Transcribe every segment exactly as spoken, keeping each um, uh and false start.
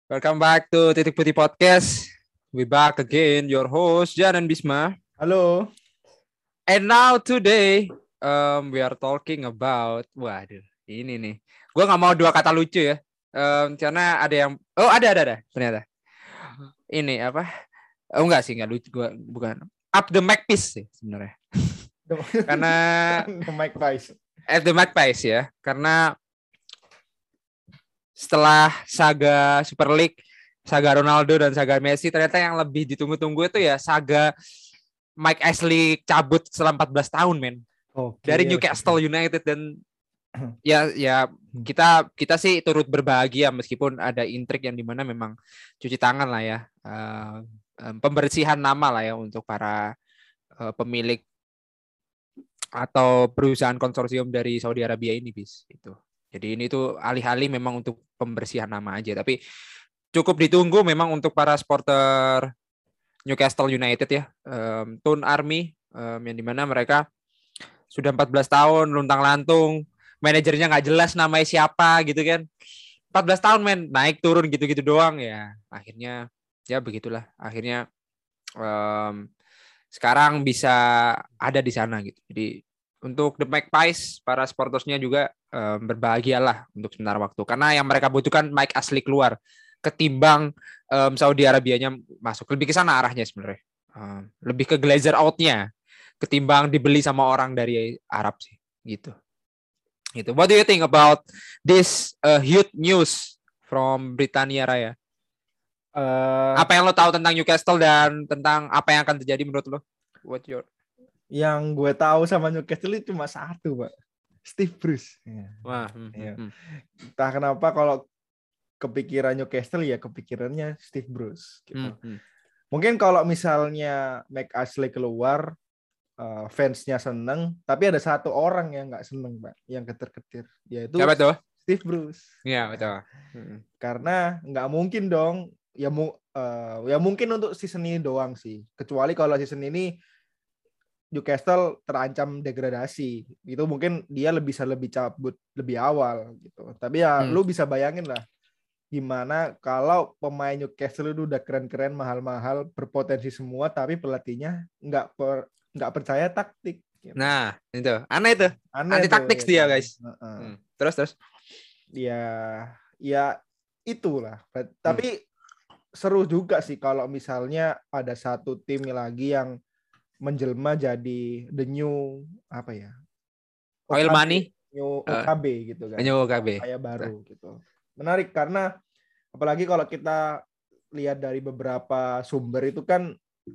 Welcome back to Titik Putih Podcast. We back again, your host Jan and Bisma. Halo. And now today, um, we are talking about, waduh, ini nih. Gue nggak mau dua kata lucu ya, um, karena ada yang, oh ada ada ada ternyata. Ini apa? Oh enggak sih, enggak lucu. Gue bukan. Up the Magpies sih sebenarnya. Karena The Magpies. At the Magpies ya, karena setelah saga Super League, saga Ronaldo dan saga Messi, ternyata yang lebih ditunggu-tunggu itu ya saga Mike Ashley cabut setelah empat belas tahun, men. Okay, dari Newcastle United. Dan ya ya kita kita sih turut berbahagia meskipun ada intrik yang dimana memang cuci tangan lah ya, uh, um, pembersihan nama lah ya untuk para uh, pemilik atau perusahaan konsorsium dari Saudi Arabia ini, bis itu. Jadi ini tuh alih-alih memang untuk pembersihan nama aja, tapi cukup ditunggu memang untuk para supporter Newcastle United ya, um, Toon Army, um, yang dimana mereka sudah empat belas tahun luntang-lantung, manajernya nggak jelas namanya siapa gitu kan, empat belas tahun men, naik turun gitu-gitu doang ya, akhirnya ya begitulah, akhirnya um, sekarang bisa ada di sana gitu. Jadi untuk The Magpies, para supportersnya juga um, berbahagialah untuk sebentar waktu. Karena yang mereka butuhkan Mike Ashley keluar ketimbang um, Saudi Arabianya masuk. Lebih ke sana arahnya sebenarnya. Um, lebih ke Glazer out-nya ketimbang dibeli sama orang dari Arab sih. Gitu. Gitu. What do you think about this uh, huge news from Britania Raya? Uh, apa yang lo tahu tentang Newcastle dan tentang apa yang akan terjadi menurut lo? What your Yang gue tahu sama Newcastle itu cuma satu, Pak. Steve Bruce. Ya. Wah, hmm, ya. hmm. Entah kenapa kalau kepikiran Newcastle ya kepikirannya Steve Bruce. Gitu. Hmm, hmm. Mungkin kalau misalnya Mike Ashley keluar, uh, fansnya seneng, tapi ada satu orang yang nggak seneng, Pak, yang ketir-ketir, yaitu siapa tuh? Steve Bruce. Iya, betul. Hmm. Karena nggak mungkin dong, ya, mu, uh, ya mungkin untuk season ini doang sih. Kecuali kalau season ini Newcastle terancam degradasi, itu mungkin dia lebih bisa lebih cabut lebih awal gitu. Tapi ya hmm. lu bisa bayangin lah gimana kalau pemain Newcastle itu udah keren-keren, mahal-mahal, berpotensi semua, tapi pelatihnya nggak per, nggak percaya taktik. Gitu. Nah itu aneh itu, aneh anti taktik dia ya, guys. Uh-uh. Hmm. Terus terus. Ya ya itulah. Tapi hmm. seru juga sih kalau misalnya ada satu tim lagi yang menjelma jadi the new apa ya, oil money, new O K B uh, gitu kan, new O K B kayak baru gitu. Menarik karena apalagi kalau kita lihat dari beberapa sumber itu kan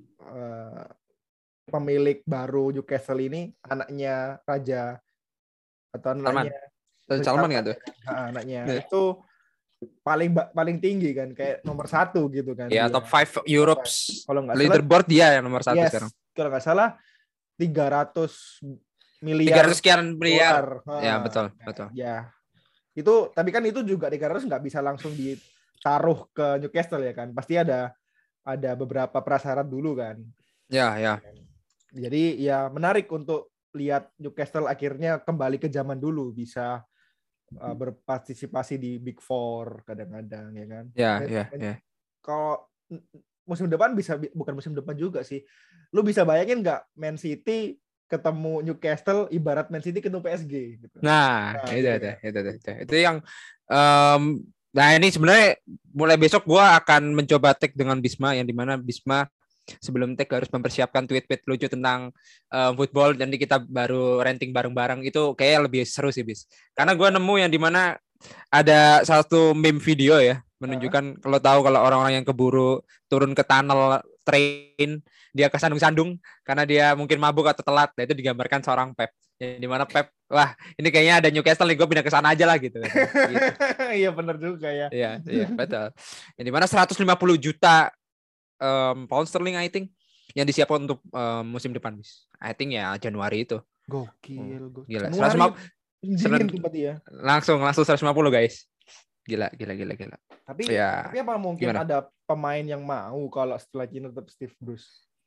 uh, pemilik baru Newcastle ini anaknya raja atau anaknya Salman kan tuh, nah, anaknya yeah. itu paling paling tinggi kan, kayak nomor satu gitu kan. Ya, yeah, top five Europe. Kalau nggak leaderboard dia yang nomor satu yes, sekarang. Kalau nggak salah tiga ratus miliar. tiga ratus sekian miliar. Dolar. Ya, betul, nah, betul. Ya. Itu tapi kan itu juga tiga ratus nggak bisa langsung ditaruh ke Newcastle ya kan. Pasti ada ada beberapa prasyarat dulu kan. Ya, ya. Jadi ya menarik untuk lihat Newcastle akhirnya kembali ke zaman dulu, bisa uh, berpartisipasi di Big Four kadang-kadang ya kan. Ya, ya, ya. Kalau musim depan bisa, bukan musim depan juga sih. Lu bisa bayangin nggak Man City ketemu Newcastle ibarat Man City ketemu P S G gitu. Nah, nah itu, itu, itu, itu, itu, itu yang um, nah ini sebenarnya mulai besok gue akan mencoba tag dengan Bisma, yang dimana Bisma sebelum tag harus mempersiapkan tweet-tweet lucu tentang um, football, dan kita baru ranting bareng-bareng. Itu kayak lebih seru sih, Bis. Karena gue nemu yang dimana ada satu meme video ya, menunjukkan kalau tahu kalau orang-orang yang keburu turun ke tunnel train, dia kesandung-sandung karena dia mungkin mabuk atau telat. Nah, itu digambarkan seorang Pep. Ya, di mana Pep, wah ini kayaknya ada Newcastle nih, gue pindah ke sana aja lah gitu. gitu. Iya benar juga ya. Iya, iya betul. Yang di mana seratus lima puluh juta um, pound sterling I think yang disiapkan untuk um, musim depan, bis. I think ya Januari itu. Gokil, gokil. Gila. seratus lima puluh ya. Langsung langsung seratus lima puluh guys. Gila, gila, gila, gila. Tapi, ya, tapi apa mungkin gimana? Ada pemain yang mau kalau setelah ini tetap Steve Bruce?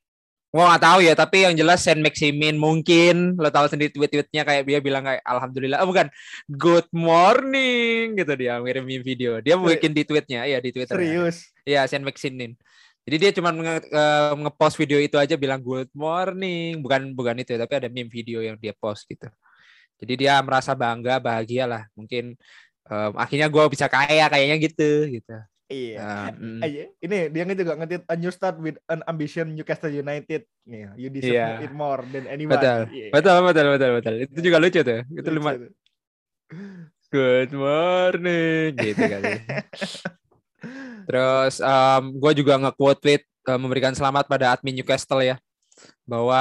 Gua nggak tahu ya, tapi yang jelas Saint Maximin mungkin lo tahu sendiri tweet-tweetnya kayak dia bilang kayak alhamdulillah, oh bukan, good morning gitu, dia ngirimin video. Dia Seri- bikin di tweetnya, ya di Twitter ada. Serius. Iya, Saint Maximin. Jadi dia cuma nge- eh, nge-post video itu aja bilang good morning, bukan bukan itu, tapi ada meme video yang dia post gitu. Jadi dia merasa bangga, bahagia lah. Mungkin em, akhirnya gue bisa kaya kayaknya gitu gitu. Iya. Um, mm, Aja. Ini dia juga ngetit a new start with an ambition Newcastle United. Yeah, you deserve iya, it more than betul, anyone. Yeah. betul, betul, betul, betul. Itu juga lucu tuh. Itu Lucu lumayan. tuh. Good morning gitu kan. Terus um, gue juga nge-quote tweet uh, memberikan selamat pada admin Newcastle ya, bahwa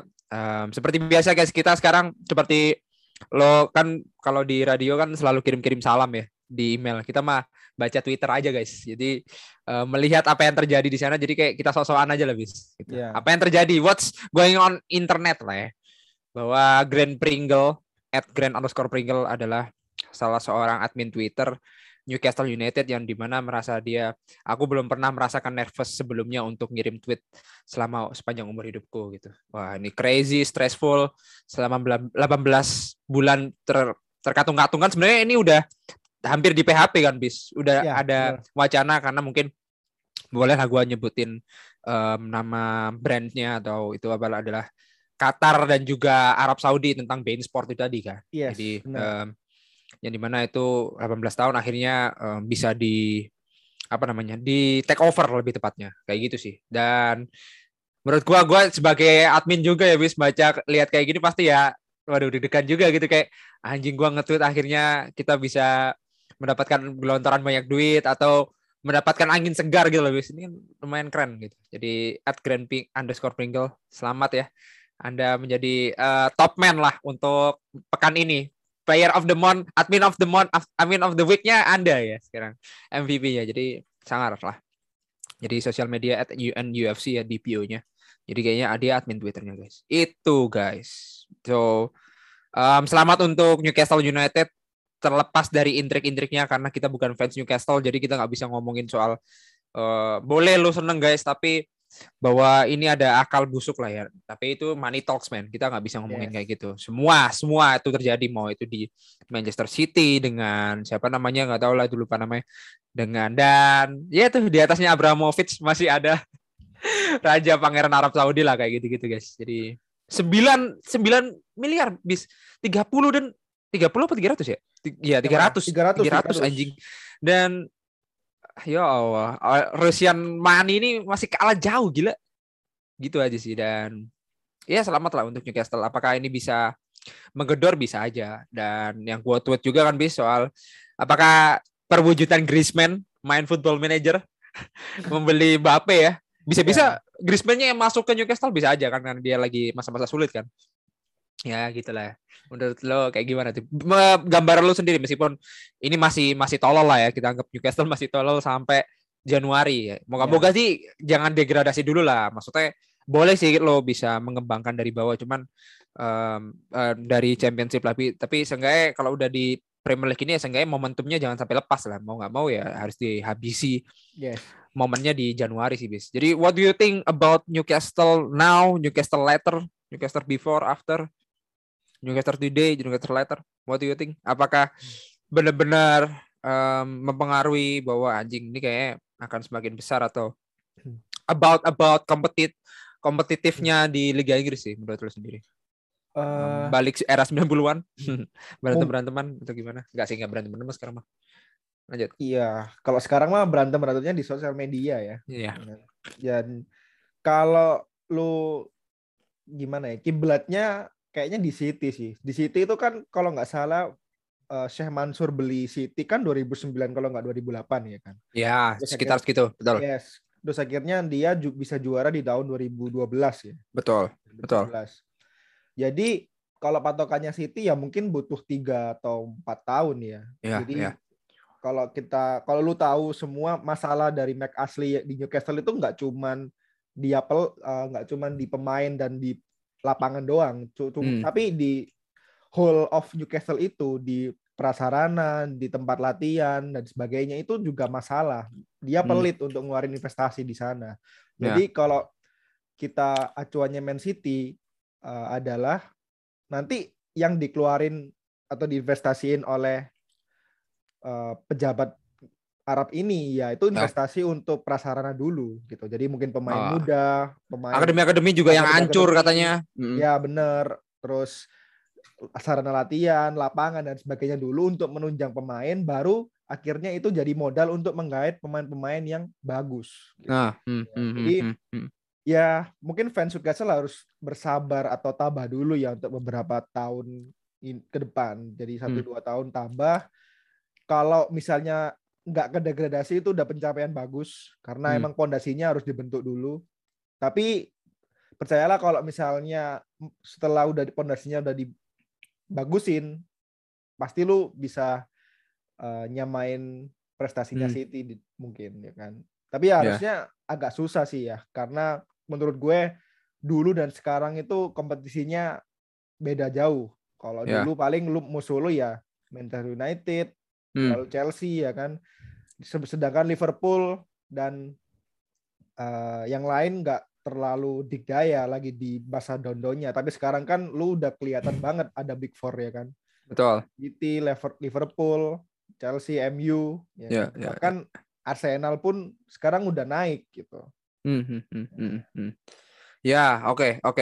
um, seperti biasa guys, kita sekarang seperti lo kan kalau di radio kan selalu kirim-kirim salam ya di email, kita mah baca Twitter aja guys. Jadi uh, melihat apa yang terjadi di sana, jadi kayak kita sok-sokan aja lah bis. Gitu. Yeah. Apa yang terjadi, what's going on internet lah ya. Bahwa Grant Pringle at Grant underscore Pringle adalah salah seorang admin Twitter Newcastle United yang dimana merasa dia, aku belum pernah merasakan nervous sebelumnya untuk ngirim tweet selama sepanjang umur hidupku gitu. Wah ini crazy, stressful selama delapan belas bulan ter, terkatung-katung kan sebenarnya ini udah hampir di P H P kan bis. Udah Ya, ada benar. wacana karena mungkin boleh lah gue nyebutin um, nama brandnya atau itu adalah Qatar dan juga Arab Saudi tentang beIN Sport itu tadi kan. Yes, Jadi benar. um, yang dimana itu delapan belas tahun akhirnya um, bisa di apa namanya di take over lebih tepatnya kayak gitu sih. Dan menurut gua gua sebagai admin juga ya bis baca lihat kayak gini pasti ya waduh deg-degan juga gitu, kayak anjing gua nge-tweet akhirnya kita bisa mendapatkan gelontoran banyak duit atau mendapatkan angin segar gitu loh bis. Ini kan lumayan keren gitu. Jadi at Grand Pink underscore Pringle, selamat ya, Anda menjadi uh, top man lah untuk pekan ini. Player of the month, admin of the month, admin of the week-nya Anda ya sekarang M V P-nya. Jadi sangat lah. Jadi sosial media at U N U F C ya D P O-nya. Jadi kayaknya dia admin Twitter-nya guys. Itu guys. So um, selamat untuk Newcastle United, terlepas dari intrik-intriknya karena kita bukan fans Newcastle, jadi kita nggak bisa ngomongin soal uh, boleh lo seneng guys, tapi bahwa ini ada akal busuk lah ya. Tapi itu money talks man. Kita nggak bisa ngomongin yes. kayak gitu. Semua semua itu terjadi, mau itu di Manchester City dengan siapa namanya nggak tahu lah, itu lupa namanya. Dengan dan ya tuh di atasnya Abramovich masih ada Raja Pangeran Arab Saudi lah kayak gitu-gitu guys. Jadi sembilan sembilan miliar bis tiga puluh dan tiga puluh apa tiga ratus ya? Iya tiga ratus tiga ratus anjing. Dan ya Allah, Russian money ini masih kalah jauh gila. Gitu aja sih. Dan ya selamat lah untuk Newcastle. Apakah ini bisa menggedor? Bisa aja. Dan yang gua tweet juga kan bis soal apakah perwujudan Griezmann main Football Manager membeli Mbappe ya. Bisa-bisa yeah. Griezmann-nya yang masuk ke Newcastle bisa aja kan, karena dia lagi masa-masa sulit kan. Ya gitulah. Menurut lo kayak gimana tuh? Gambaran lo sendiri meskipun ini masih masih tolol lah ya, kita anggap Newcastle masih tolol sampai Januari ya. Moga-moga yeah. sih jangan degradasi dulu lah. Maksudnya boleh sih lo bisa mengembangkan dari bawah, cuman um, uh, dari Championship tapi tapi seenggaknya kalau udah di Premier League ini ya seenggaknya momentumnya jangan sampai lepas lah. Mau nggak mau ya harus dihabisi. Yes. Momennya di Januari sih bis. Jadi what do you think about Newcastle now, Newcastle later, Newcastle before, after? Newcastle today, Newcastle later. What do you think? Apakah benar-benar um, mempengaruhi bahwa anjing ini kayak akan semakin besar atau about about kompetit kompetitifnya di Liga Inggris sih menurut lo sendiri? Uh, um, balik era sembilan puluhan berantem-beranteman atau gimana? Enggak sih, enggak berantem-beranteman sekarang mah. Lanjut. Iya, kalau sekarang mah berantem-berantemnya di sosial media ya. Iya. Dan kalau lu gimana ya? Kiblatnya kayaknya di City sih. Di City itu kan kalau nggak salah uh, Sheikh Mansur beli City kan dua ribu sembilan kalau nggak dua ribu delapan ya kan. Ya, terus sekitar segitu, betul. Yes. Terus akhirnya dia ju- bisa juara di tahun dua ribu dua belas ya. Betul, betul. Jadi kalau patokannya City ya mungkin butuh tiga atau empat tahun ya. ya Jadi ya. kalau kita kalau lu tahu semua masalah dari Mac Ashley di Newcastle itu nggak cuman di Apple uh, nggak cuman di pemain dan di lapangan doang, hmm. tapi di whole of Newcastle itu di prasarana, di tempat latihan dan sebagainya itu juga masalah. Dia pelit hmm. untuk ngeluarin investasi di sana. Jadi yeah. kalau kita acuannya Man City uh, adalah nanti yang dikeluarin atau diinvestasiin oleh uh, pejabat Arab ini ya itu investasi ya. Untuk prasarana dulu gitu. Jadi mungkin pemain oh. muda, pemain akademi-akademi juga akademi, yang hancur katanya. Ya bener. Terus sarana latihan, lapangan dan sebagainya dulu untuk menunjang pemain, baru akhirnya itu jadi modal untuk menggait pemain-pemain yang bagus. Gitu. Nah, hmm, ya, hmm, jadi hmm, hmm. ya mungkin fans Newcastle harus bersabar atau tabah dulu ya untuk beberapa tahun ke depan. Jadi satu dua hmm. tahun tambah. Kalau misalnya nggak kedegradasi itu udah pencapaian bagus karena hmm. emang pondasinya harus dibentuk dulu. Tapi percayalah kalau misalnya setelah udah pondasinya udah dibagusin, pasti lu bisa uh, nyamain prestasinya hmm. City mungkin ya kan. Tapi ya harusnya yeah. agak susah sih ya karena menurut gue dulu dan sekarang itu kompetisinya beda jauh. Kalau yeah. dulu paling lu musuh lu ya Manchester United, hmm. lalu Chelsea ya kan. Sedangkan Liverpool dan uh, yang lain nggak terlalu dikdaya lagi di masa dondonya. Tapi sekarang kan lu udah kelihatan banget ada Big Four ya kan. Betul. City, Liverpool, Chelsea, M U, ya yeah, kan? Yeah, bahkan yeah. Arsenal pun sekarang udah naik gitu. Hmm, hmm, hmm, hmm, hmm. Ya, oke, oke.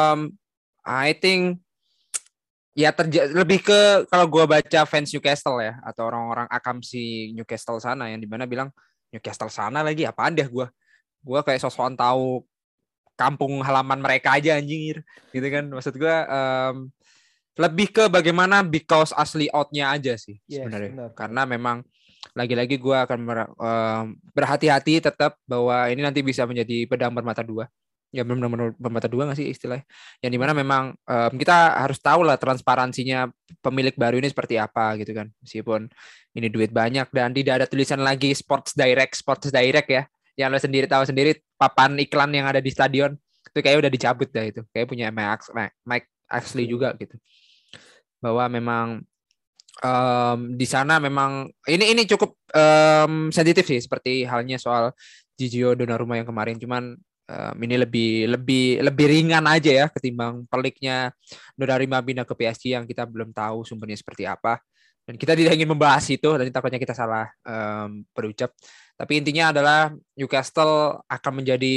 I think ya terja- lebih ke kalau gue baca fans Newcastle ya atau orang-orang akamsi Newcastle sana yang dimana bilang Newcastle sana lagi apaan deh gue. Gue kayak sosokan tahu kampung halaman mereka aja anjir, gitu kan. Maksud gue um, lebih ke bagaimana because asli out-nya aja sih sebenarnya. Yes, benar, karena benar. memang lagi-lagi gue akan ber- um, berhati-hati tetap bahwa ini nanti bisa menjadi pedang bermata dua. Ya benar-benar bermata dua nggak sih istilahnya? Yang dimana memang um, kita harus tahu lah transparansinya pemilik baru ini seperti apa gitu kan. Meskipun ini duit banyak dan tidak ada tulisan lagi Sports Direct, Sports Direct ya. Yang lo sendiri tahu sendiri papan iklan yang ada di stadion itu kayak udah dicabut dah itu. Kayak punya Mike, Mike Ashley juga gitu. Bahwa memang um, di sana memang ini ini cukup um, sensitif sih seperti halnya soal Gigio Donnarumma yang kemarin. Cuman um, ini lebih lebih lebih ringan aja ya ketimbang peliknya Donnarumma pindah ke P S G yang kita belum tahu sumbernya seperti apa. Dan kita tidak ingin membahas itu dan takutnya kita salah um, berucap. Tapi intinya adalah Newcastle akan menjadi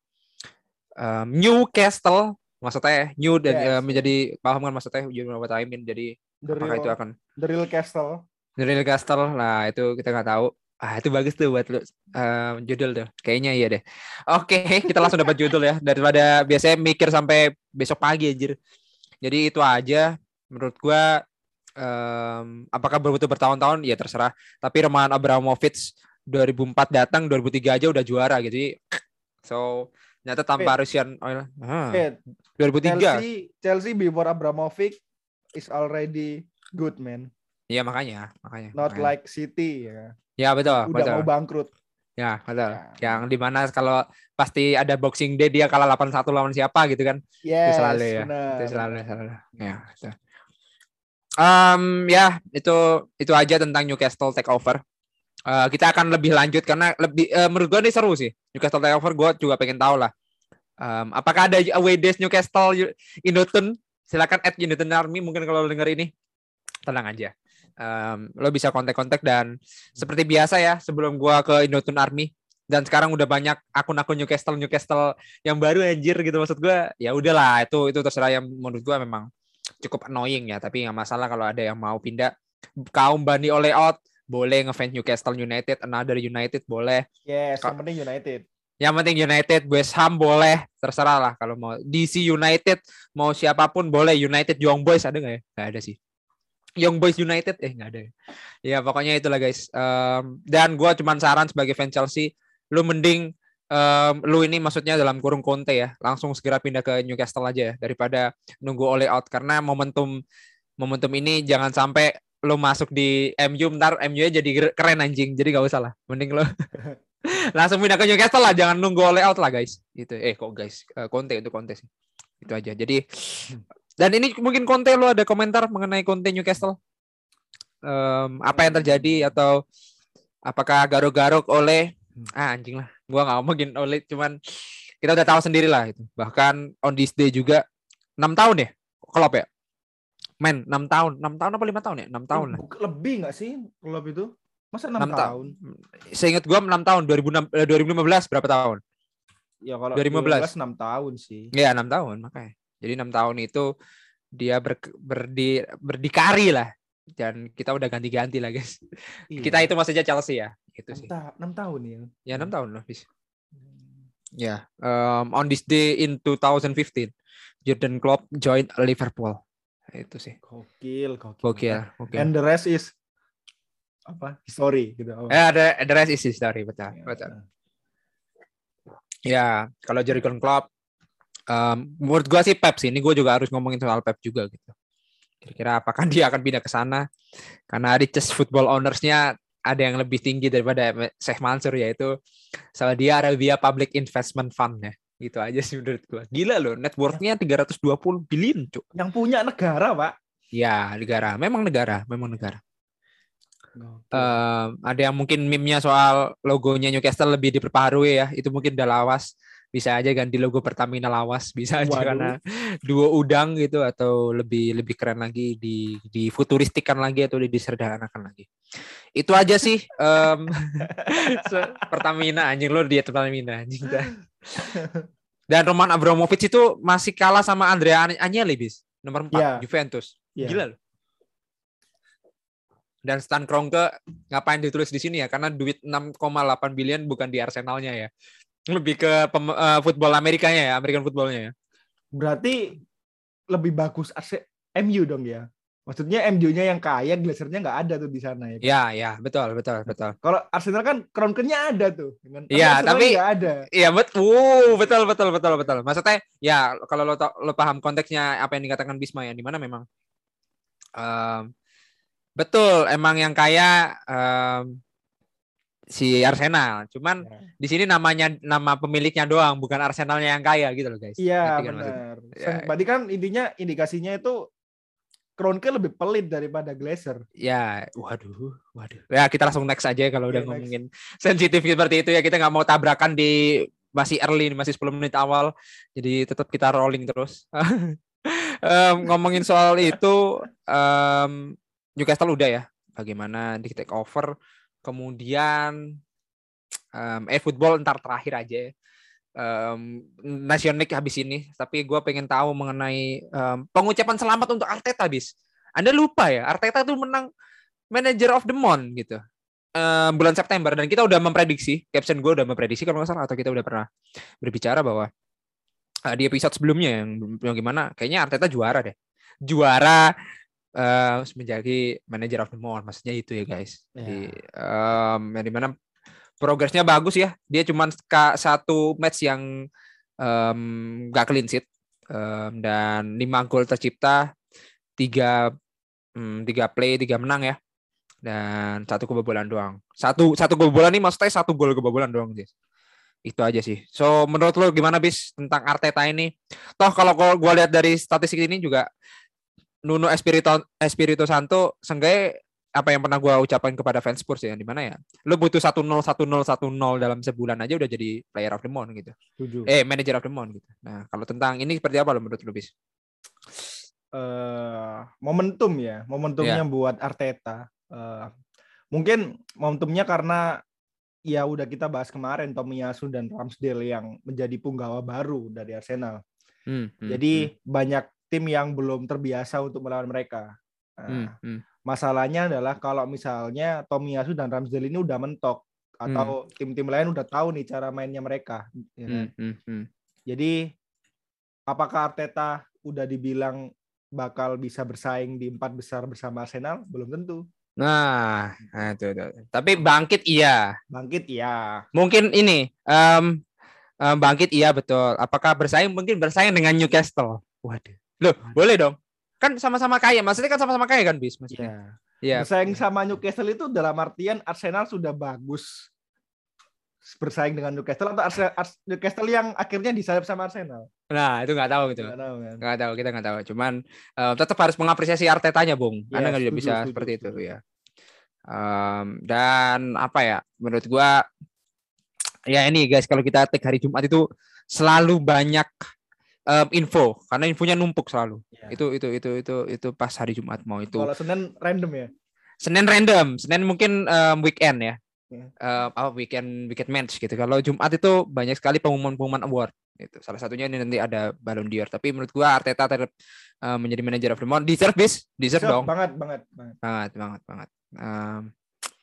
um, Newcastle maksudnya new dan yes, uh, menjadi yeah. paham kan maksudnya you know what I mean. Jadi the apakah real, itu akan the real castle the real castle lah itu kita nggak tahu. Ah itu bagus tuh buat lu uh, judul tuh kayaknya iya deh. Oke okay, kita langsung dapat judul ya daripada biasanya mikir sampai besok pagi anjir. Jadi itu aja menurut gua. Um, apakah berbutuh bertahun-tahun ya terserah. Tapi Roman Abramovich dua ribu empat datang dua ribu tiga aja udah juara gitu. So ternyata tanpa wait, Russian oil. Ah, wait, dua ribu tiga Chelsea Chelsea before Abramovich is already good man. Iya makanya, makanya. Not makanya. like City ya. Ya betul, udah betul. mau bangkrut. Ya, betul. Ya. Yang dimana kalau pasti ada Boxing Day dia kalah delapan satu lawan siapa gitu kan. Yes, itu selalu ya. Benar, itu selalu benar. selalu. Ya, betul. Um, ya itu itu aja tentang Newcastle takeover. Uh, kita akan lebih lanjut karena lebih uh, menurut gue ini seru sih Newcastle takeover. Gue juga pengen tahu lah. Um, apakah ada away days Newcastle Indoton? Silakan add Indoton Army mungkin kalau lo denger ini. Tenang aja. Um, lo bisa kontak-kontak dan seperti biasa ya sebelum gue ke Indoton Army dan sekarang udah banyak akun-akun Newcastle Newcastle yang baru anjir gitu maksud gue. Ya udahlah itu itu terserah yang menurut gue memang cukup annoying ya, tapi nggak masalah kalau ada yang mau pindah. Kaum Bani Ole out boleh ngefans Newcastle United, another United boleh. Yes, yang penting United. Yang penting United, West Ham boleh, terserah lah kalau mau. D C United mau siapapun boleh. United Young Boys ada nggak ya? Nggak ada sih. Young Boys United eh nggak ada. Ya pokoknya itulah guys. Um, dan gue cuman saran sebagai fan Chelsea, lu mending Um, lu ini maksudnya dalam kurung Conte ya langsung segera pindah ke Newcastle aja ya daripada nunggu Ole out karena momentum momentum ini jangan sampai lu masuk di M U ntar M U-nya jadi keren anjing jadi gak usah lah mending lu langsung pindah ke Newcastle lah jangan nunggu Ole out lah guys gitu eh kok guys uh, Conte itu Conte sih itu aja jadi dan ini mungkin Conte lu ada komentar mengenai Conte Newcastle um, apa yang terjadi atau apakah garuk-garuk oleh ah anjing lah gua nggak ngomongin Ole cuman kita udah tahu sendiri lah itu. Bahkan on this day juga enam tahun ya Klopp ya. Men, enam tahun. enam tahun apa lima tahun ya? enam tahun lah. Lebih enggak sih Klopp itu? Masa enam, enam tahun? Ta- Seingat gua enam tahun. dua ribu enam, eh, dua ribu lima belas berapa tahun? Ya kalau dua ribu lima belas enam tahun sih. Iya, enam tahun makanya. Jadi enam tahun itu dia ber, berdi, berdikari lah. Dan kita udah ganti-ganti lah, guys. Iya. Kita itu maksudnya Chelsea ya. Itu sih. enam tahun ya. Ya, enam tahun lah, bis. Ya, yeah. um, on this day in two thousand fifteen, Jurgen Klopp joined Liverpool. Itu sih. Gokil, gokil. Gokil, gokil. And the rest is apa? History gitu. Oh. Eh, the, the rest is history, betul, yeah. betul. Ya, kalau Jurgen Klopp, um, menurut gua sih Pep sih. Ini gua juga harus ngomongin soal Pep juga gitu. Kira-kira apakah dia akan pindah ke sana? Karena richest football owners-nya ada yang lebih tinggi daripada Sheikh Mansur, yaitu Saudi Arabia Public Investment Fund ya. Gitu aja sih menurut gua. Gila loh, net worth-nya tiga ratus dua puluh billion, Cuk. Yang punya negara, Pak. Ya, negara. Memang negara, memang negara. Okay. Um, ada yang mungkin meme-nya soal logonya Newcastle lebih diperbaharui ya. Itu mungkin udah lawas. Bisa aja ganti logo Pertamina lawas, bisa aja. Waduh. Karena dua udang gitu, atau lebih lebih keren lagi, di di futuristikan lagi, atau di disederhanakan lagi. Itu aja sih. Um, Pertamina anjing, lo dia Pertamina anjing. Dan Roman Abramovich itu masih kalah sama Andrea Agnelli, bis nomor empat yeah. Juventus. Yeah. Gila loh. Dan Stan Kroenke ngapain ditulis di sini ya? Karena duit enam koma delapan billion bukan di Arsenalnya ya. Lebih ke pem- uh, football Amerikanya ya, American footballnya ya. Berarti lebih bagus M U dong ya. Maksudnya M U-nya yang kaya, Glazer-nya nggak ada tuh di sana ya. Ya, ya, betul, betul, betul. Kalau Arsenal kan Kroenke-nya ada tuh. Iya, tapi nggak ada. Iya, betul, betul, betul, betul, betul. Maksudnya, ya kalau lo lo paham konteksnya apa yang dikatakan Bisma ya, di mana memang um, betul, emang yang kaya um, si Arsenal. Cuman ya. Di sini namanya nama pemiliknya doang, bukan Arsenalnya yang kaya gitu loh, guys. Iya, benar. Ya. Berarti kan intinya indikasinya itu Kroenke lebih pelit daripada Glazer. Ya, waduh, waduh. Ya kita langsung next aja kalau udah next. Ngomongin sensitif seperti itu ya. Kita nggak mau tabrakan di masih early, masih sepuluh menit awal. Jadi tetap kita rolling terus. um, ngomongin soal itu, um, Newcastle udah ya. Bagaimana di take over. Kemudian um, eh football ntar terakhir aja ya. Um, Nation League habis ini, tapi gue pengen tahu mengenai um, pengucapan selamat untuk Arteta, bis. Anda lupa ya, Arteta tuh menang Manager of the Month gitu um, bulan September, dan kita udah memprediksi, caption gue udah memprediksi kalau nggak salah, atau kita udah pernah berbicara bahwa uh, di episode sebelumnya yang, yang gimana, kayaknya Arteta juara deh, juara uh, menjadi Manager of the Month, maksudnya itu ya guys. Yeah. Di, um, yang dimana progresnya bagus ya. Dia cuma satu match yang um, gak clean sheet um, dan lima gol tercipta, tiga um, tiga play, tiga menang ya, dan satu kebobolan doang. Satu satu kebobolan nih maksudnya satu gol kebobolan doang, guys. Itu aja sih. So menurut lo gimana, bis, tentang Arteta ini? Toh kalau gue lihat dari statistik ini juga, Nuno Espirito Espirito Santo seenggaknya apa yang pernah gue ucapkan kepada fans Spurs ya, di mana ya, lo butuh satu nol satu nol satu nol dalam sebulan aja udah jadi player of the month gitu. Tujuh. Eh manager of the month gitu. Nah, kalau tentang ini seperti apa lo menurut lo, bis? Uh, momentum ya, momentumnya yeah. buat Arteta. Uh, mungkin momentumnya karena ya udah kita bahas kemarin, Tomiyasu dan Ramsdale yang menjadi punggawa baru dari Arsenal. Hmm, hmm, jadi hmm. banyak tim yang belum terbiasa untuk melawan mereka. Nah, hmm, hmm. Masalahnya adalah kalau misalnya Tomiyasu dan Ramsdale ini udah mentok, atau hmm. tim-tim lain udah tahu nih cara mainnya mereka. Ya kan? hmm, hmm, hmm. Jadi apakah Arteta udah dibilang bakal bisa bersaing di empat besar bersama Arsenal? Belum tentu. Nah, nah itu, itu. Tapi bangkit iya. Bangkit iya. Mungkin ini um, um, bangkit iya betul. Apakah bersaing? Mungkin bersaing dengan Newcastle. Waduh. Loh, boleh dong. Kan sama-sama kaya, maksudnya kan sama-sama kaya kan, bis, maksudnya. Ya. Bersaing sama Newcastle itu dalam artian Arsenal sudah bagus bersaing dengan Newcastle, atau Arsenal, Newcastle yang akhirnya disalip sama Arsenal. Nah, itu nggak tahu gitu. Nggak tahu, kan? Nggak tahu, kita nggak tahu. Cuman uh, tetap harus mengapresiasi Artetanya, Bung. Anda nggak yes, bisa setuju, seperti setuju. Itu ya. Um, dan apa ya? Menurut gua, ya ini guys, kalau kita take hari Jumat itu selalu banyak um, info karena infonya numpuk selalu. Ya. Itu itu itu itu itu pas hari Jumat mau itu. Kalau Senin random ya. Senin random, Senin mungkin um, weekend ya. Ya. Uh, apa weekend weekend match gitu. Kalau Jumat itu banyak sekali pengumuman-pengumuman award. Itu salah satunya ini nanti ada Ballon d'Or. Tapi menurut gua Arteta tetap uh, menjadi manager of the month. Deserve bis, deserve dong. Banget banget banget. Banget banget banget. Um,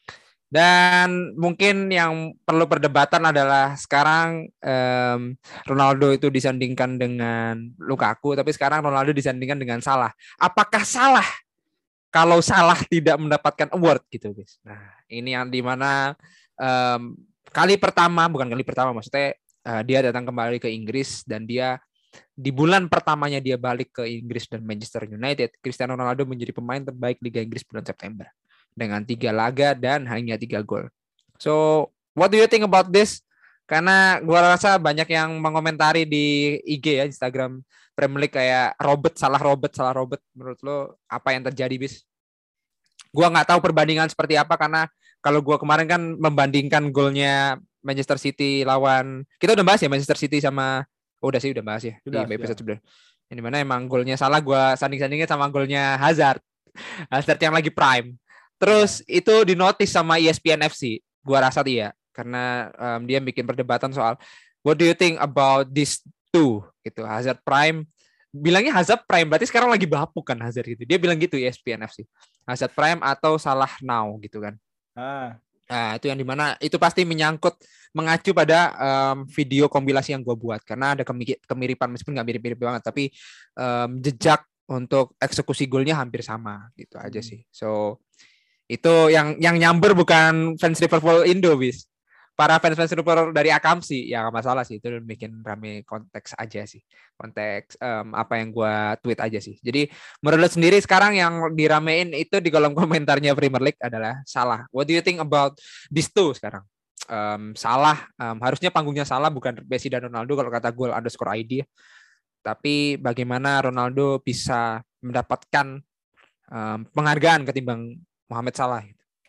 dan mungkin yang perlu perdebatan adalah sekarang um, Ronaldo itu disandingkan dengan Lukaku, tapi sekarang Ronaldo disandingkan dengan Salah. Apakah salah kalau Salah tidak mendapatkan award gitu, guys? Nah, ini yang dimana um, kali pertama, bukan kali pertama, maksudnya uh, dia datang kembali ke Inggris dan dia di bulan pertamanya dia balik ke Inggris dan Manchester United, Cristiano Ronaldo menjadi pemain terbaik Liga Inggris bulan September dengan tiga laga dan hanya tiga gol. So, what do you think about this? Karena gua rasa banyak yang mengomentari di I G ya, Instagram Premier League kayak Robert, salah Robert, salah Robert. Menurut lo apa yang terjadi, bis? Gua nggak tahu perbandingan seperti apa karena kalau gua kemarin kan membandingkan golnya Manchester City lawan, kita udah bahas ya Manchester City sama, oh, udah sih udah bahas ya sudah, di episode sebelumnya. Ini mana emang golnya Salah gua sanding-sandingnya sama golnya Hazard. Hazard yang lagi prime. Terus ya. Itu dinotis sama E S P N F C. Gua rasa iya karena um, dia bikin perdebatan soal what do you think about these two gitu. Hazard prime. Bilangnya Hazard prime berarti sekarang lagi bapuk kan Hazard gitu. Dia bilang gitu E S P N F C. Hazard prime atau Salah now gitu kan. Ah. Nah, itu yang dimana itu pasti menyangkut mengacu pada um, video kompilasi yang gue buat karena ada kemiripan meskipun nggak mirip-mirip banget tapi um, jejak untuk eksekusi golnya hampir sama gitu aja sih. So itu yang yang nyamber bukan fans Liverpool Indo, bis. Para fans-fans Liverpool dari Akamsi ya nggak masalah sih, itu bikin rame konteks aja sih, konteks um, apa yang gue tweet aja sih. Jadi menurut sendiri sekarang yang diramein itu di kolom komentarnya Premier League adalah Salah. What do you think about these two sekarang? Um, Salah um, harusnya panggungnya Salah bukan Messi dan Ronaldo kalau kata goal underscore I D. Tapi bagaimana Ronaldo bisa mendapatkan um, penghargaan ketimbang Mohamed Salah?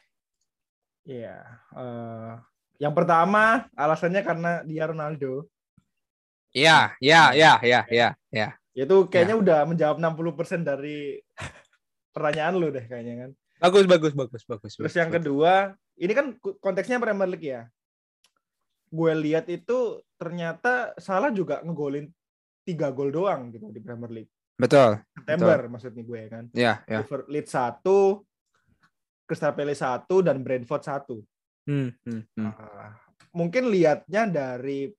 Iya. Uh, yang pertama alasannya karena dia Ronaldo. Iya, iya, iya, iya, iya, iya. Itu kayaknya ya. Udah menjawab enam puluh persen dari pertanyaan lu deh kayaknya kan. Bagus, bagus, bagus, bagus. Terus bagus, yang bagus. kedua, ini kan konteksnya Premier League ya. Gue lihat itu ternyata Salah juga ngegolin tiga gol doang gitu di Premier League. Betul. September betul. maksudnya gue kan. Iya, iya. Leeds satu, Crystal Palace satu, dan Brentford satu. Hmm, hmm, hmm. Uh, mungkin lihatnya dari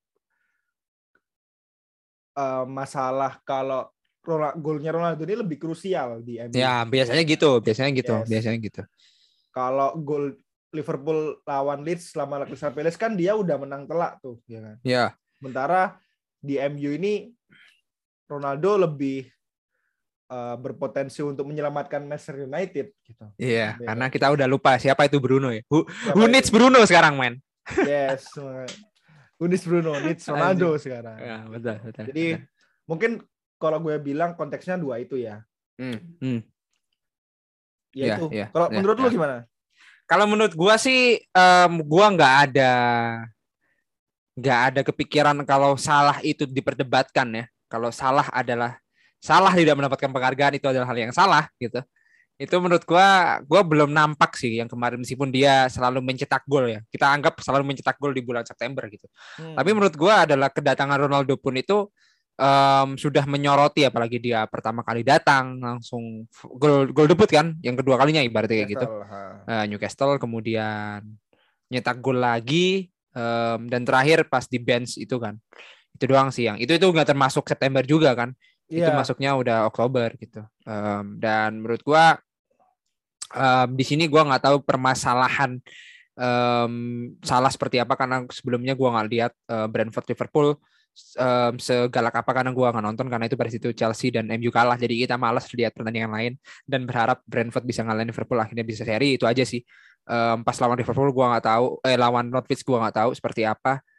uh, masalah kalau golnya Ronaldo ini lebih krusial di M U. Ya, biasanya gitu, biasanya gitu, yes. biasanya gitu. Kalau gol Liverpool lawan Leeds selama Crystal Palace kan dia udah menang telak tuh, ya kan? Iya. Sementara di M U ini Ronaldo lebih uh, berpotensi untuk menyelamatkan Manchester United gitu. Iya, ya, karena kan? kita udah lupa siapa itu Bruno ya. Who, who needs Bruno sekarang, men? Yes. Who needs Bruno? Needs Ronaldo sekarang. Ya, betul, betul. Jadi betul. mungkin kalau gue bilang konteksnya dua itu ya. Hmm. Hmm. Ya, itu. Ya, kalau ya, menurut ya. lu gimana? Kalau menurut gua sih, um, gua nggak ada, nggak ada kepikiran kalau Salah itu diperdebatkan ya. Kalau Salah adalah Salah tidak mendapatkan penghargaan itu adalah hal yang salah gitu. Itu menurut gua, gua belum nampak sih yang kemarin meskipun dia selalu mencetak gol ya. Kita anggap selalu mencetak gol di bulan September gitu. Hmm. Tapi menurut gua adalah kedatangan Ronaldo pun itu Um, sudah menyoroti, apalagi dia pertama kali datang langsung gol gol debut kan, yang kedua kalinya ibaratnya kayak gitu. Uh, Newcastle kemudian nyetak gol lagi um, dan terakhir pas di bench itu kan. Itu doang sih yang itu itu nggak termasuk September juga kan. Yeah. Itu masuknya udah Oktober gitu. Um, dan menurut gua um, di sini gua nggak tahu permasalahan um, Salah seperti apa karena sebelumnya gua nggak lihat uh, Brentford Liverpool Um, segalak apa karena gue nggak nonton karena itu pada situ Chelsea dan M U kalah, jadi kita malas lihat pertandingan lain dan berharap Brentford bisa ngalahin Liverpool akhirnya bisa seri. Itu aja sih. Um, pas lawan Liverpool gue nggak tahu, eh lawan Norwich gue nggak tahu seperti apa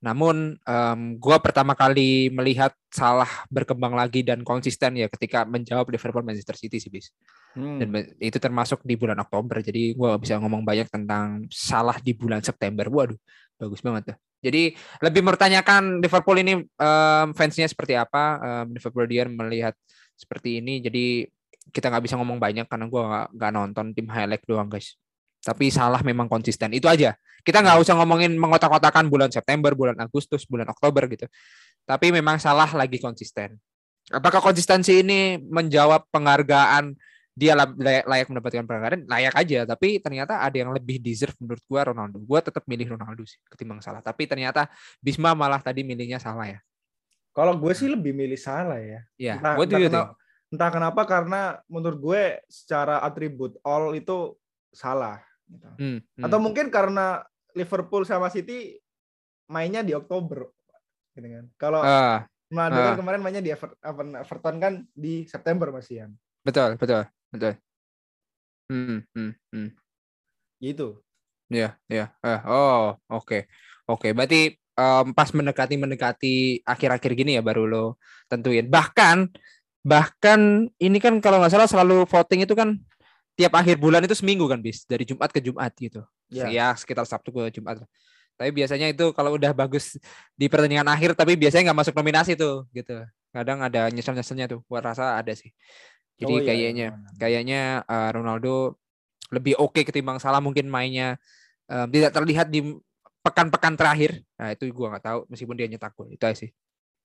Namun um, gue pertama kali melihat Salah berkembang lagi dan konsisten ya ketika menjawab Liverpool Manchester City sih bis. Hmm. Dan itu termasuk di bulan Oktober. Jadi gue bisa ngomong banyak tentang Salah di bulan September. Waduh, bagus banget tuh. Jadi lebih mempertanyakan Liverpool ini um, fansnya seperti apa. Um, Liverpoolian melihat seperti ini. Jadi kita nggak bisa ngomong banyak karena gue nggak nggak nonton tim highlight doang guys. Tapi Salah memang konsisten. Itu aja. Kita nggak usah ngomongin mengotak-kotakan bulan September, bulan Agustus, bulan Oktober gitu. Tapi memang Salah lagi konsisten. Apakah konsistensi ini menjawab penghargaan dia layak, layak mendapatkan penghargaan? Layak aja. Tapi ternyata ada yang lebih deserve menurut gue Ronaldo. Gue tetap milih Ronaldo sih ketimbang Salah. Tapi ternyata Bisma malah tadi milihnya Salah ya. Kalau gue sih lebih milih Salah ya. Ya. Entah, What do you think? Entah kenapa karena menurut gue secara atribut all itu Salah. Gitu. Hmm, hmm. Atau mungkin karena Liverpool sama City mainnya di Oktober, gitu kan? Kalau uh, Ronaldo uh. kan kemarin mainnya di Everton kan di September masih ya. Betul, betul, betul. Hmm, hmm, hmm. Gitu. Ya, ya. Uh, oh, oke, okay. oke. Okay. Berarti um, pas mendekati mendekati akhir-akhir gini ya baru lo tentuin. Bahkan, bahkan ini kan kalau nggak salah selalu voting itu kan tiap akhir bulan itu seminggu kan bis dari Jumat ke Jumat gitu ya, ya sekitar Sabtu ke Jumat. Tapi biasanya itu kalau udah bagus di pertandingan akhir tapi biasanya nggak masuk nominasi tuh gitu. Kadang ada nyesel-nyeselnya tuh. Gua rasa ada sih. Jadi oh, iya, kayaknya iya. kayaknya uh, Ronaldo lebih oke okay ketimbang Salah mungkin mainnya um, tidak terlihat di pekan-pekan terakhir. Nah itu gua nggak tahu meskipun dia nyetak gol itu aja sih.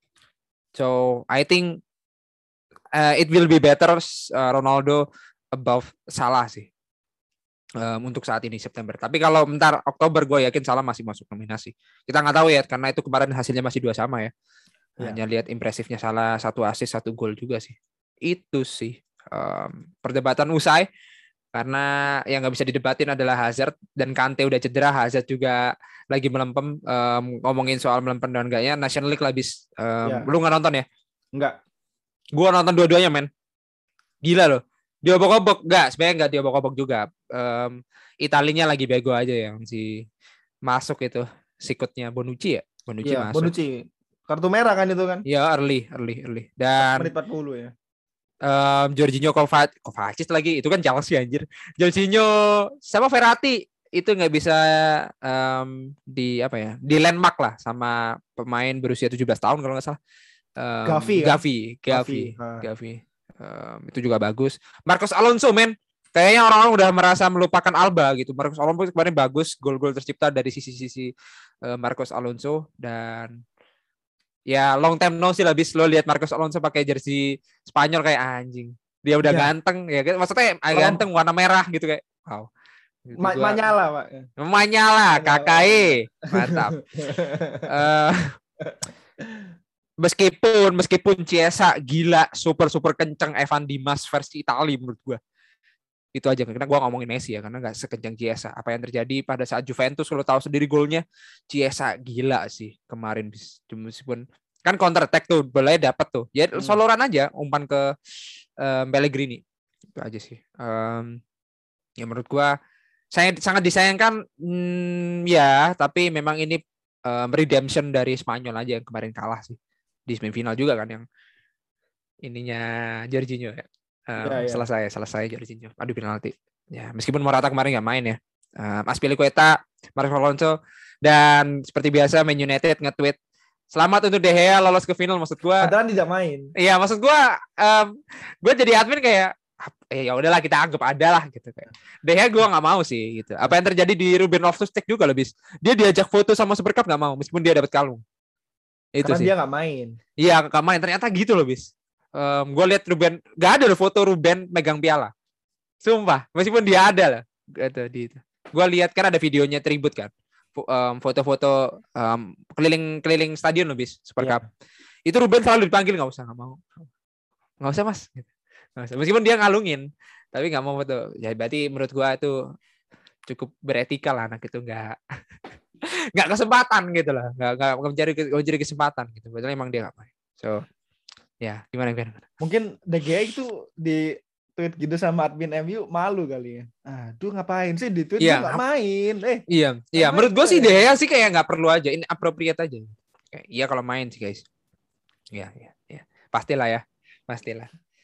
So I think uh, it will be better uh, Ronaldo above Salah sih um, untuk saat ini September. Tapi kalau bentar Oktober gue yakin Salah masih masuk nominasi. Kita nggak tahu ya karena itu kemarin hasilnya masih dua sama ya. ya. Hanya lihat impresifnya Salah satu assist satu gol juga sih. Itu sih um, perdebatan usai karena yang nggak bisa didebatin adalah Hazard dan Kante udah cedera. Hazard juga lagi melempem. Um, ngomongin soal melempem dan enggaknya National League habis. Um, ya. Lu nggak nonton ya? Enggak. Gue nonton dua-duanya men. Gila loh. Diobok-obok enggak, sebenarnya enggak diobok-obok juga. Um, Italinya lagi bego aja yang si masuk itu sikutnya Bonucci ya. Bonucci ya, masuk. Bonucci. Kartu merah kan itu kan? Iya, early, early, early. Dan menit empat puluh ya. Um, Jorginho Kovac, Kovacic lagi itu kan Chelsea anjir. Jorginho sama Verratti itu nggak bisa um, di apa ya? Di landmark lah sama pemain berusia tujuh belas tahun kalau nggak salah. Um, Gavi, kan? Gavi, Gavi, Gavi. Gavi. Um, itu juga bagus. Marcos Alonso men, kayaknya orang-orang udah merasa melupakan Alba gitu. Marcos Alonso kemarin bagus, gol-gol tercipta dari sisi-sisi uh, Marcos Alonso dan ya long time no see lah bis lo lihat Marcos Alonso pakai jersey Spanyol kayak anjing. Dia udah ya. Ganteng ya, maksudnya oh. ganteng warna merah gitu kayak. Wow. Gitu Ma- gua, Manyala, Pak. Manyala, K K I. Mantap. uh, Meskipun meskipun Chiesa gila super super kenceng Evan Dimas versi Italia menurut gue itu aja karena gue ngomongin Messi ya karena nggak sekencang Chiesa. Apa yang terjadi pada saat Juventus kalau tahu sendiri golnya Chiesa gila sih kemarin meskipun kan counter attack tuh bolanya dapat tuh ya hmm. soloran aja umpan ke um, Pellegrini itu aja sih um, ya menurut gue saya sangat disayangkan hmm, ya tapi memang ini um, redemption dari Spanyol aja yang kemarin kalah sih di semifinal juga kan yang ininya Jorginho ya. Um, ya, ya. Selesai selesai Jorginho. Aduh penalti. Ya, meskipun Morata kemarin nggak main ya. Um, Azpilicueta, Marcos Alonso dan seperti biasa Man United nge-tweet selamat untuk De Gea lolos ke final maksud gua. Padahal tidak main. Iya, maksud gua um, gua jadi admin kayak eh ya udahlah kita anggap ada lah gitu kayak. De Gea gua nggak mau sih gitu. Apa yang terjadi di Ruben Loftus-Cheek juga lebih. Dia diajak foto sama Super Cup nggak mau meskipun dia dapat kalung. Itu karena sih. Dia nggak main. Iya nggak main ternyata gitu loh bis. Um, gue lihat Ruben nggak ada loh foto Ruben megang piala. Sumpah meskipun dia ada lah. Gitu, di itu. Gue lihat kan ada videonya tribut kan. Um, foto-foto um, keliling-keliling stadion loh bis Super yeah. Cup. Itu Ruben selalu dipanggil nggak usah nggak mau. Nggak usah mas. Gitu. Nggak usah. Meskipun dia ngalungin tapi nggak mau foto. Ya berarti menurut gue itu cukup beretika lah anak itu nggak. Nggak kesempatan gitu lah, nggak nggak mencari mencari kesempatan gitu. Padahal emang dia nggak main. So, ya gimana gimana? Mungkin De Gea itu di tweet gitu sama admin M U malu kali ya. Aduh ngapain sih di tweet Iya, gue nggak main. Eh, iya, iya. main Menurut gue gue. sih deh sih kayak nggak perlu aja. Ini appropriate aja. Kayak, iya kalau main sih guys. Iya, iya, iya. Pastilah ya, pastilah.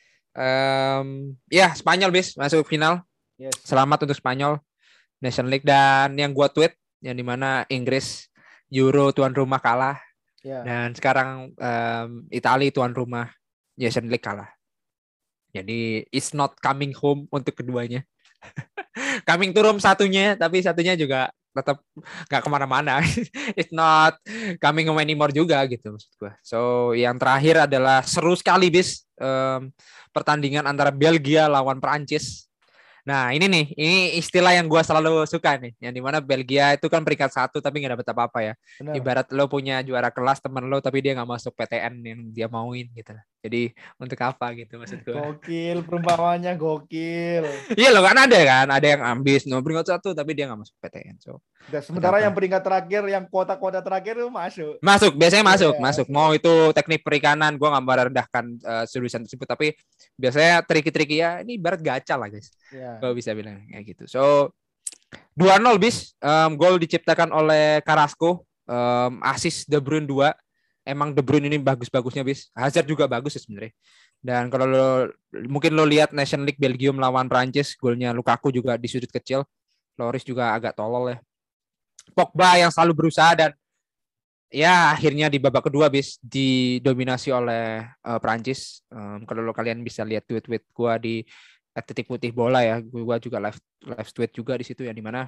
Um, ya Spanyol bis masuk final. Yes. Selamat untuk Spanyol Nation League dan yang gua tweet yang dimana Inggris Euro tuan rumah kalah Ya. dan sekarang um, Italia tuan rumah Nation League kalah. Jadi it's not coming home untuk keduanya. Coming to Rome satunya, tapi satunya juga tetap nggak kemana-mana. It's not coming home anymore juga gitu maksud gue. So yang terakhir adalah seru sekali bis um, pertandingan antara Belgia lawan Perancis. Nah ini nih, ini istilah yang gue selalu suka nih, yang dimana Belgia itu kan peringkat satu tapi nggak dapet apa-apa ya. Benar. Ibarat lo punya juara kelas temen lo tapi dia nggak masuk P T N yang dia mauin gitu. Jadi untuk apa gitu maksud gue. Gokil, perumpamannya gokil. Iya lo kan ada kan, ada yang ambis no peringkat satu tapi dia nggak masuk P T N. So, dan sementara yang peringkat terakhir, yang kuota-kuota terakhir itu masuk. Masuk, biasanya masuk, yeah, masuk. Mau itu teknik perikanan, gue nggak merendahkan uh, jurusan tersebut, tapi biasanya triki-triki ya ini ibarat gacha lah guys. Yeah. Gue bisa bilang kayak gitu. So dua nol bis, um, gol diciptakan oleh Carrasco, um, assist De Bruyne dua. Emang De Bruyne ini bagus-bagusnya bis. Hazard juga bagus ya sebenarnya. Dan kalau lo mungkin lo lihat Nation League Belgium lawan Prancis, golnya Lukaku juga di sudut kecil. Loris juga agak tolol ya. Pogba yang selalu berusaha dan ya akhirnya di babak kedua bis didominasi oleh uh, Prancis. Um, kalau lo kalian bisa lihat tweet-tweet gue di titik putih bola ya, gue juga live live tweet juga di situ yang dimana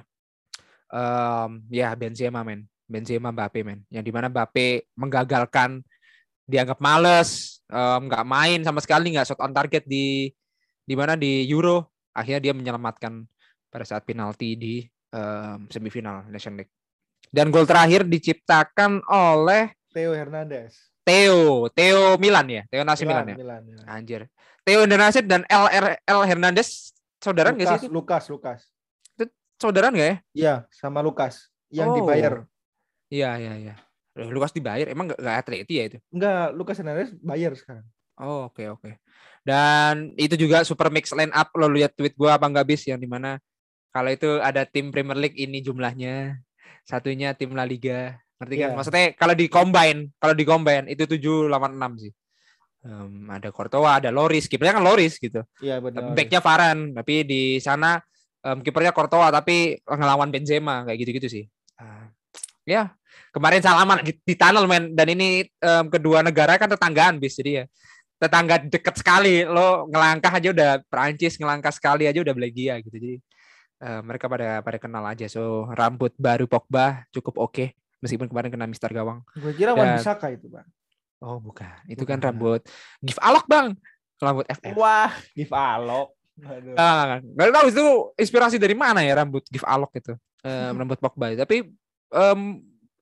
um, ya Benzema men, Benzema Mbappe men, yang dimana Mbappe menggagalkan, dianggap males, nggak um, main sama sekali, nggak shot on target di di mana di Euro, akhirnya dia menyelamatkan pada saat penalti di um, semifinal Nation League. Dan gol terakhir diciptakan oleh Theo Hernandez. Theo, Theo Milan ya, Theo Nasi Milan, Milan ya. Milan, Milan. Anjir. Theo Hernandez dan L R L Hernandez saudaraan nggak sih? Lukas, Lukas. Itu saudaraan nggak ya? Iya, sama Lukas yang oh. dibayar. Iya, iya, iya. Lukas dibayar, emang nggak atleti ya itu? Enggak, Lukas Hernandez bayar sekarang. Oh, oke, okay, oke. Okay. Dan itu juga super mix line up, lo lihat tweet gue apa nggak bis yang dimana kalau itu ada tim Premier League ini jumlahnya, satunya tim La Liga, ngerti kan? Yeah. Maksudnya kalau di combine, kalau di combine itu tujuh lawan enam sih. Um, ada Courtois, ada Loris, kipernya kan Loris gitu. Iya benar. Backnya Varane, tapi di sana um, kipernya Courtois tapi ngelawan Benzema kayak gitu-gitu sih. Uh, ya kemarin salaman di, di tunnel men, dan ini um, kedua negara kan tetanggaan bis, jadi ya tetangga deket sekali, lo ngelangkah aja udah Perancis, ngelangkah sekali aja udah Belgia gitu, jadi uh, mereka pada pada kenal aja. So rambut baru Pogba cukup oke, okay, meskipun kemarin kena Mister Gawang. Gue kira Wan Bissaka itu bang. Oh bukan, itu bukan. Kan rambut Give Alok bang, rambut F F. Wah, Give Alok. Aduh. Ah, nggak tahu itu inspirasi dari mana ya rambut Give Alok itu, um, rambut Pogba. Tapi um,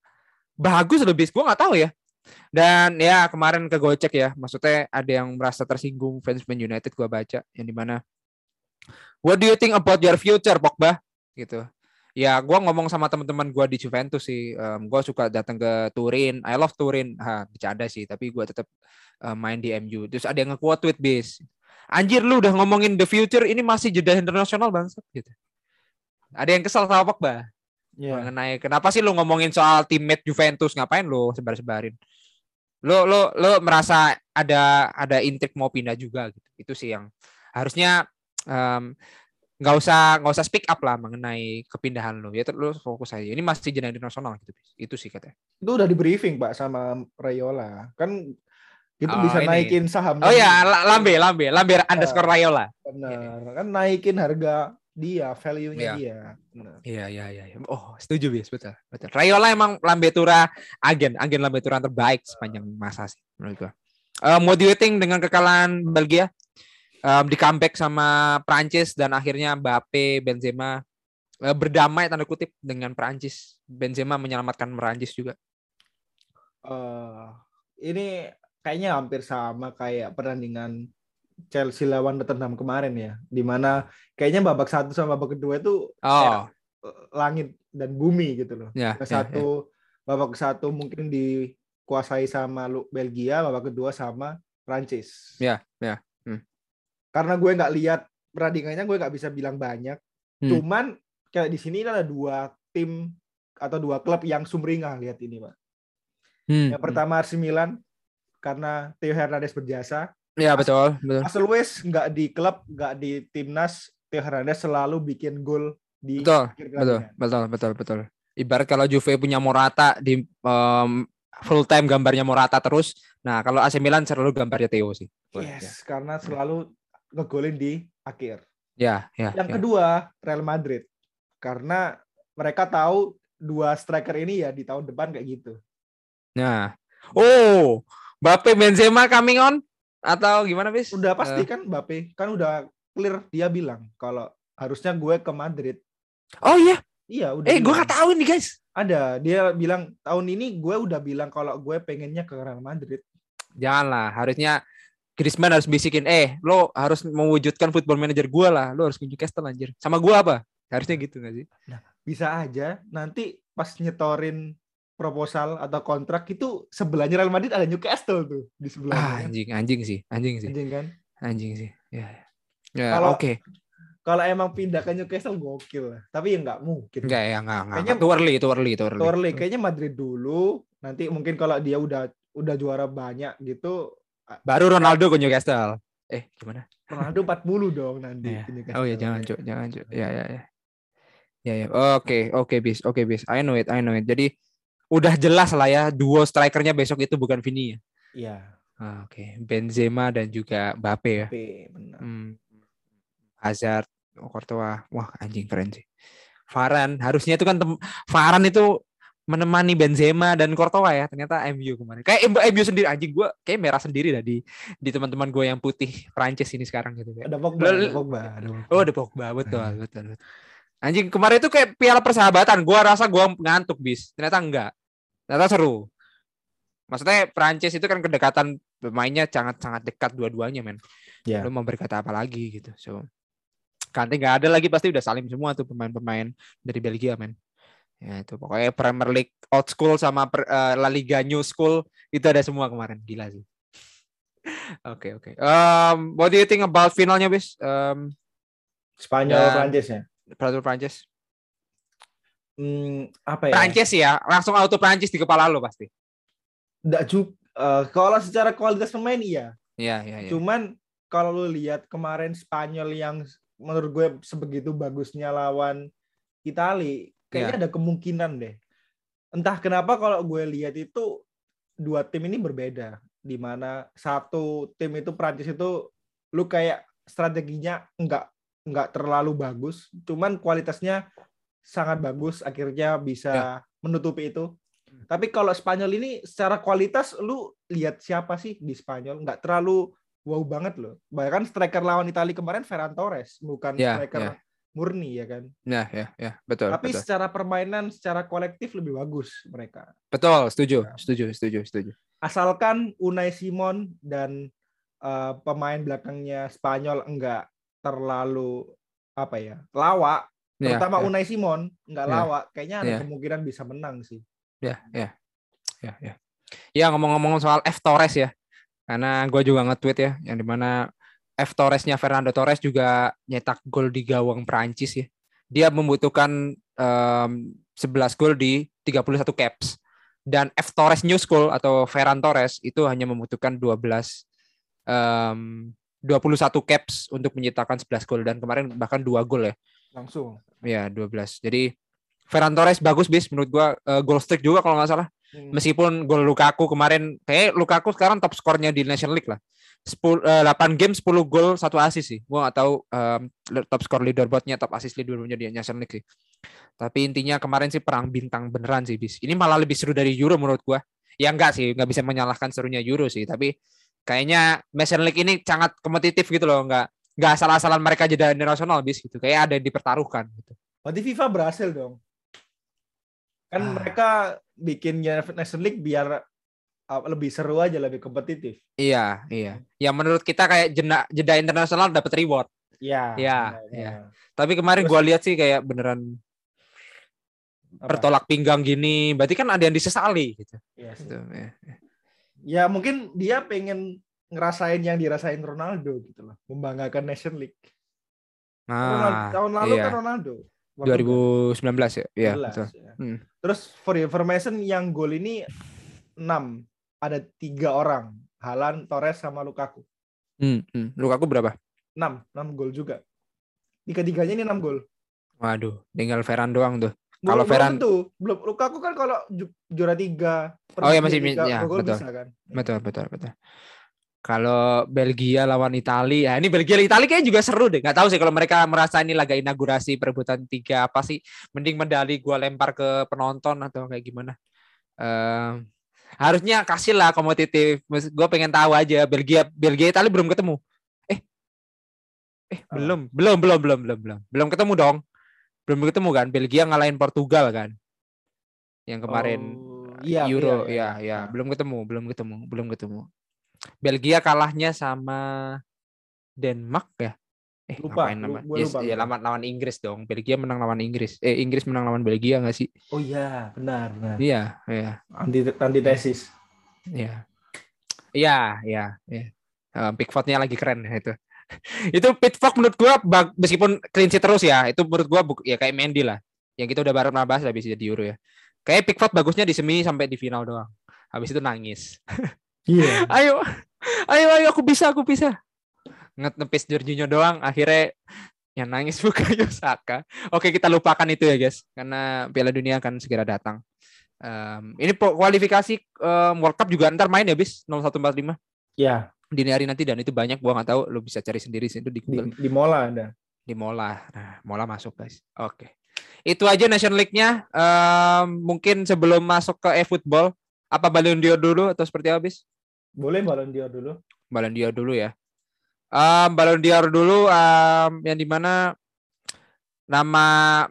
bagus lebih, gue nggak tahu ya. Dan ya kemarin kegocek ya, maksudnya ada yang merasa tersinggung fans Man United, gue baca yang dimana, what do you think about your future Pogba gitu. Ya, gue ngomong sama teman-teman gue di Juventus sih, um, gue suka datang ke Turin, I love Turin, ha, bercanda sih, tapi gue tetap uh, main di M U. Terus ada yang nge-quote tweet bis, anjir lu udah ngomongin the future, ini masih jeda internasional bangsat gitu. Ada yang kesal sama Pogba, yeah. Mengenai kenapa sih lu ngomongin soal teammate Juventus, ngapain lu sebar-sebarin? Lu lu lu merasa ada ada intrik mau pindah juga gitu. Itu sih yang harusnya um, nggak usah nggak usah speak up lah mengenai kepindahan lo ya, terus fokus aja ini masih jenjang internasional gitu, itu sih katanya. Itu udah di briefing pak sama Raiola kan, itu oh, bisa ini. Naikin saham. Oh ya lambe lambe lambe uh, underscore Raiola. Benar yeah. Kan naikin harga dia, value-nya yeah. dia. Iya iya iya. Oh setuju bis, betul betul. Raiola emang lambe tura agen agen lambe tura terbaik sepanjang masa sih menurut gua. Uh, motivating dengan kekalahan Belgia. Um, di comeback sama Prancis dan akhirnya Mbappe, Benzema uh, berdamai tanda kutip dengan Prancis. Benzema menyelamatkan Prancis juga. Uh, ini kayaknya hampir sama kayak pertandingan Chelsea lawan Tottenham kemarin ya, dimana kayaknya babak satu sama babak kedua itu oh. langit dan bumi gitu loh. Ya, satu ya, ya. Babak satu mungkin dikuasai sama Belgia, babak kedua sama Prancis. Ya, ya. Hmm. Karena gue nggak lihat perandingannya gue nggak bisa bilang banyak. Hmm. Cuman kayak di sini ada dua tim atau dua klub yang sumringah lihat ini, Pak. Hmm. Yang pertama A C Milan karena Theo Hernandez berjasa. Ya betul, betul. As always nggak di klub, nggak di timnas, Theo Hernandez selalu bikin gol di Betul, akhir betul, pertandingan. betul, betul, betul. Ibarat kalau Juve punya Morata di um, full time gambarnya Morata terus. Nah, kalau A C Milan selalu gambarnya Theo sih. Yes, Ya. karena selalu ngegolin di akhir. Ya, ya. Yang ya. kedua, Real Madrid. Karena mereka tahu dua striker ini ya di tahun depan kayak gitu. Nah. Oh, Mbappe Benzema coming on atau gimana, Bis? Udah pasti Uh. kan Mbappe. Kan udah clear dia bilang kalau harusnya gue ke Madrid. Oh iya. Iya, udah. Eh, gue gak tahu nih, guys. Ada, dia bilang tahun ini gue udah bilang kalau gue pengennya ke Real Madrid. Janganlah, harusnya Griezmann harus bisikin, eh, lo harus mewujudkan football manager gue lah, lo harus ke Newcastle anjir. Sama gue apa? Harusnya gitu gak sih? Nah, bisa aja nanti pas nyetorin proposal atau kontrak itu sebelahnya Real Madrid ada Newcastle tuh di sebelahnya. Ah, anjing, anjing sih, anjing sih. Anjing kan? Anjing sih. Ya. Ya, Kalau oke. Okay. Kalau emang pindah ke Newcastle gokil lah. Tapi ya nggak mungkin. Enggak ya, enggak, enggak. Kayaknya too early, too early, too early. Too early. Kayaknya Madrid dulu. Nanti mungkin kalau dia udah udah juara banyak gitu. Baru Ronaldo ke Newcastle. Eh, gimana? Ronaldo empat puluh dong nanti. Ya. Ke Newcastle. Oh ya, jangan, Cuk. Jangan, Cuk. Ya, ya, ya. Ya, ya. Oke, oke, bis. Oke, bis. I know it, I know it. Jadi, udah jelas lah ya, duo strikernya besok itu bukan Vini ya? Iya. Ah, oke. Okay. Benzema dan juga Mbappe ya? Mbappe, benar. Hmm. Hazard. Oh, Courtois, wah anjing keren sih. Varane, harusnya itu kan tem- Varane itu menemani Benzema dan Courtois ya. Ternyata M U kemarin. Kayak M U sendiri anjing gue, kayak merah sendiri dah di di teman-teman gue yang putih Prancis ini sekarang gitu. Ada Pogba, ada Pogba, ada Pogba. Oh, ada Pogba, betul, hmm. betul, betul. Anjing kemarin itu kayak piala persahabatan. Gue rasa gue ngantuk bis. Ternyata enggak. Ternyata seru. Maksudnya Prancis itu kan kedekatan pemainnya sangat-sangat dekat dua-duanya men. Yeah. Lu mau berkata apa lagi gitu. So Kante nggak ada lagi pasti udah salim semua tuh pemain-pemain dari Belgia men. Ya itu pokoknya Premier League old school sama uh, La Liga new school itu ada semua kemarin, gila sih. Oke oke. Um, what do you think about finalnya bis? Um, Spanyol Prancis ya. Spanyol Prancis. Hmm, apa ya? Prancis ya, langsung auto Prancis di kepala lo pasti. Nggak juga. Uh, kalau secara kualitas pemain iya. Iya iya. Ya. Cuman kalau lu lihat kemarin Spanyol yang menurut gue sebegitu bagusnya lawan Italia, kayaknya yeah. ada kemungkinan deh. Entah kenapa kalau gue lihat itu dua tim ini berbeda, di mana satu tim itu Prancis itu lu kayak strateginya enggak enggak terlalu bagus, cuman kualitasnya sangat bagus, akhirnya bisa yeah. menutupi itu. Tapi kalau Spanyol ini secara kualitas lu lihat siapa sih di Spanyol? Enggak terlalu wow banget loh. Bahkan striker lawan Italia kemarin Ferran Torres, bukan yeah, striker yeah. murni ya kan. Ya, ya, ya, betul. Tapi betul. secara permainan, secara kolektif lebih bagus mereka. Betul, setuju, ya. setuju, setuju, setuju. Asalkan Unai Simon dan uh, pemain belakangnya Spanyol enggak terlalu apa ya, lawak. Terutama ya, ya. Unai Simon enggak lawak, ya. kayaknya ada ya. kemungkinan bisa menang sih. Ya, ya, ya, ya. Ya ngomong-ngomong soal F Torres ya. Karena gue juga nge-tweet ya, yang dimana F Torresnya Fernando Torres juga nyetak gol di gawang Prancis ya. Dia membutuhkan um, sebelas gol di tiga puluh satu caps. Dan F Torres New School atau Ferran Torres itu hanya membutuhkan dua belas um, dua puluh satu caps untuk menyitakan sebelas gol. Dan kemarin bahkan dua gol ya. Langsung. Ya, dua belas. Jadi Ferran Torres bagus bis menurut gue, uh, goal streak juga kalau nggak salah. Meskipun gol Lukaku kemarin, kayak Lukaku sekarang top skornya di National League lah. sepuluh, delapan game, sepuluh gol, satu assist sih. Gue gak tahu um, top skor leaderboardnya, top assist leaderboardnya di National League sih. Tapi intinya kemarin sih perang bintang beneran sih, bis. Ini malah lebih seru dari Euro menurut gue. Ya enggak sih, nggak bisa menyalahkan serunya Euro sih. Tapi kayaknya National League ini sangat kompetitif gitu loh. Nggak, nggak asal-asalan mereka jeda internasional, bis gitu. Kayak ada yang dipertaruhkan gitu. Berarti FIFA berhasil dong. Kan ah. mereka bikin National League biar uh, lebih seru aja, lebih kompetitif. Iya, iya. Ya menurut kita kayak jeda, jeda internasional dapat reward. Iya. Iya, iya. Tapi kemarin gue lihat sih kayak beneran apa? Bertolak pinggang gini. Berarti kan ada yang disesali gitu. Iya sih. Gitu, ya. ya mungkin dia pengen ngerasain yang dirasain Ronaldo gitu loh, membanggakan National League. Ronaldo, Ah, tahun lalu iya. kan Ronaldo. dua ribu Portugal. sembilan belas ya. Iya, betul. sebelas, ya. Hmm. Terus for information yang gol ini enam. Ada tiga orang. Haaland, Torres, sama Lukaku. Hmm, hmm. Lukaku berapa? enam. enam gol juga. Tiga-tiganya ini enam gol. Waduh, tinggal Ferran doang tuh. Kalau Belum, belum Ferran, tentu. Belum. Lukaku kan kalau ju- juara tiga, oh ya perebut masih Liga, ya gol betul, bisa kan. betul, betul, betul. Kalau Belgia lawan Italia, ya ini Belgia Italia kayaknya juga seru deh. Gak tahu sih kalau mereka merasa ini laga inaugurasi perebutan tiga apa sih? Mending medali gua lempar ke penonton atau kayak gimana? Uh, harusnya kasih lah kompetitif. Gue pengen tahu aja Belgia Belgia Italia belum ketemu. Eh eh Oh. belum belum belum belum belum belum belum ketemu dong. Belum ketemu kan? Belgia ngalahin Portugal kan? Yang kemarin Oh, iya, Euro iya, iya, ya iya. ya Nah. belum ketemu belum ketemu belum ketemu. Belgia kalahnya sama Denmark ya. Eh Lupa, ngapain nama? gue Yes, lupa. ya Gue. lawan lawan Inggris dong. Belgia menang lawan Inggris. Eh Inggris menang lawan Belgia nggak sih? Oh iya, benar, benar. Iya, iya. Anti antitesis. Iya. Iya, iya, iya. Uh, Pickford-nya lagi keren ya itu. Itu Pickford menurut gua bag, meskipun clean sheet terus ya, itu menurut gua buk, ya kayak Mendy lah. Yang kita udah baru bahas habis jadi Euro ya. Kayak Pickford bagusnya di semi sampai di final doang. Habis itu nangis. Iya. Yeah. ayo, ayo, ayo, aku bisa, aku bisa. Ngetepis Jorginho doang, akhirnya yang nangis bukannya Saka. Oke, kita lupakan itu ya guys, karena Piala Dunia akan segera datang. Um, ini kualifikasi um, World Cup juga ntar main ya bis nol satu empat lima. Ya. Dini hari nanti dan itu banyak gua nggak tahu, lo bisa cari sendiri sih itu di Google. Di, di Mola ada. Di Mola. Nah, Mola masuk guys. Oke. Itu aja Nation League-nya. Um, mungkin sebelum masuk ke e-football, apa Ballon d'Or dulu atau seperti apa bis? Boleh Ballon d'Or dulu. Ballon d'Or dulu ya. Um, Ballon d'Or dulu um, yang dimana nama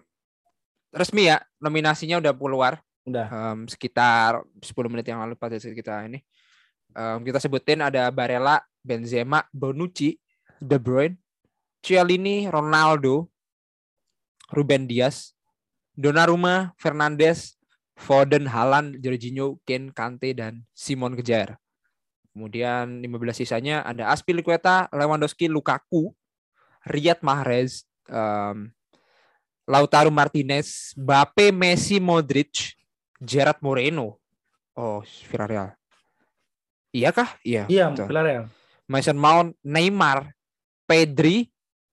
resmi ya nominasinya udah keluar. Udah. Um, sekitar sepuluh menit yang lalu pada kita ini. Um, kita sebutin ada Barella, Benzema, Bonucci, De Bruyne, Chiellini, Ronaldo, Ruben Dias, Donnarumma, Fernandes, Foden, Haaland, Jorginho, Kane, Kante, dan Simon Kjaer. Kemudian lima belas sisanya ada Azpilicueta, Lewandowski, Lukaku, Riyad Mahrez, um, Lautaro Martinez, Mbappe, Messi, Modric, Gerard Moreno. Oh, Villarreal. Iya kah? Iya. Iya, Villarreal. Mason Mount, Neymar, Pedri,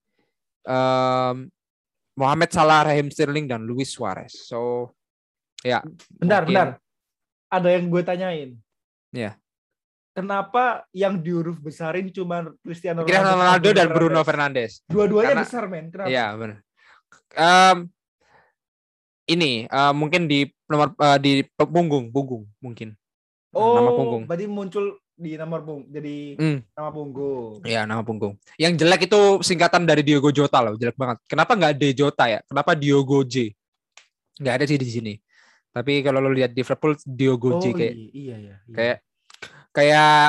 um, Mohamed Salah, Raheem Sterling, dan Luis Suarez. So, ya. Bentar, mungkin... bentar. Ada yang gue tanyain. Ya. Kenapa yang di huruf besarin cuma Cristiano Ronaldo, Cristiano Ronaldo dan Bruno Fernandes? Dua-duanya Karena, besar, men. Kenapa? Iya, benar. Um, ini uh, mungkin di nomor uh, di punggung, punggung mungkin. Oh, nama punggung. Berarti muncul di nomor punggung, jadi hmm. nama punggung. Iya, nama punggung. Yang jelek itu singkatan dari Diogo Jota loh, jelek banget. Kenapa nggak De Jota ya? Kenapa Diogo J? Nggak ada sih di sini. Tapi kalau lo lihat di Liverpool Diogo J oh, kayak iya, iya, iya. kayak kayak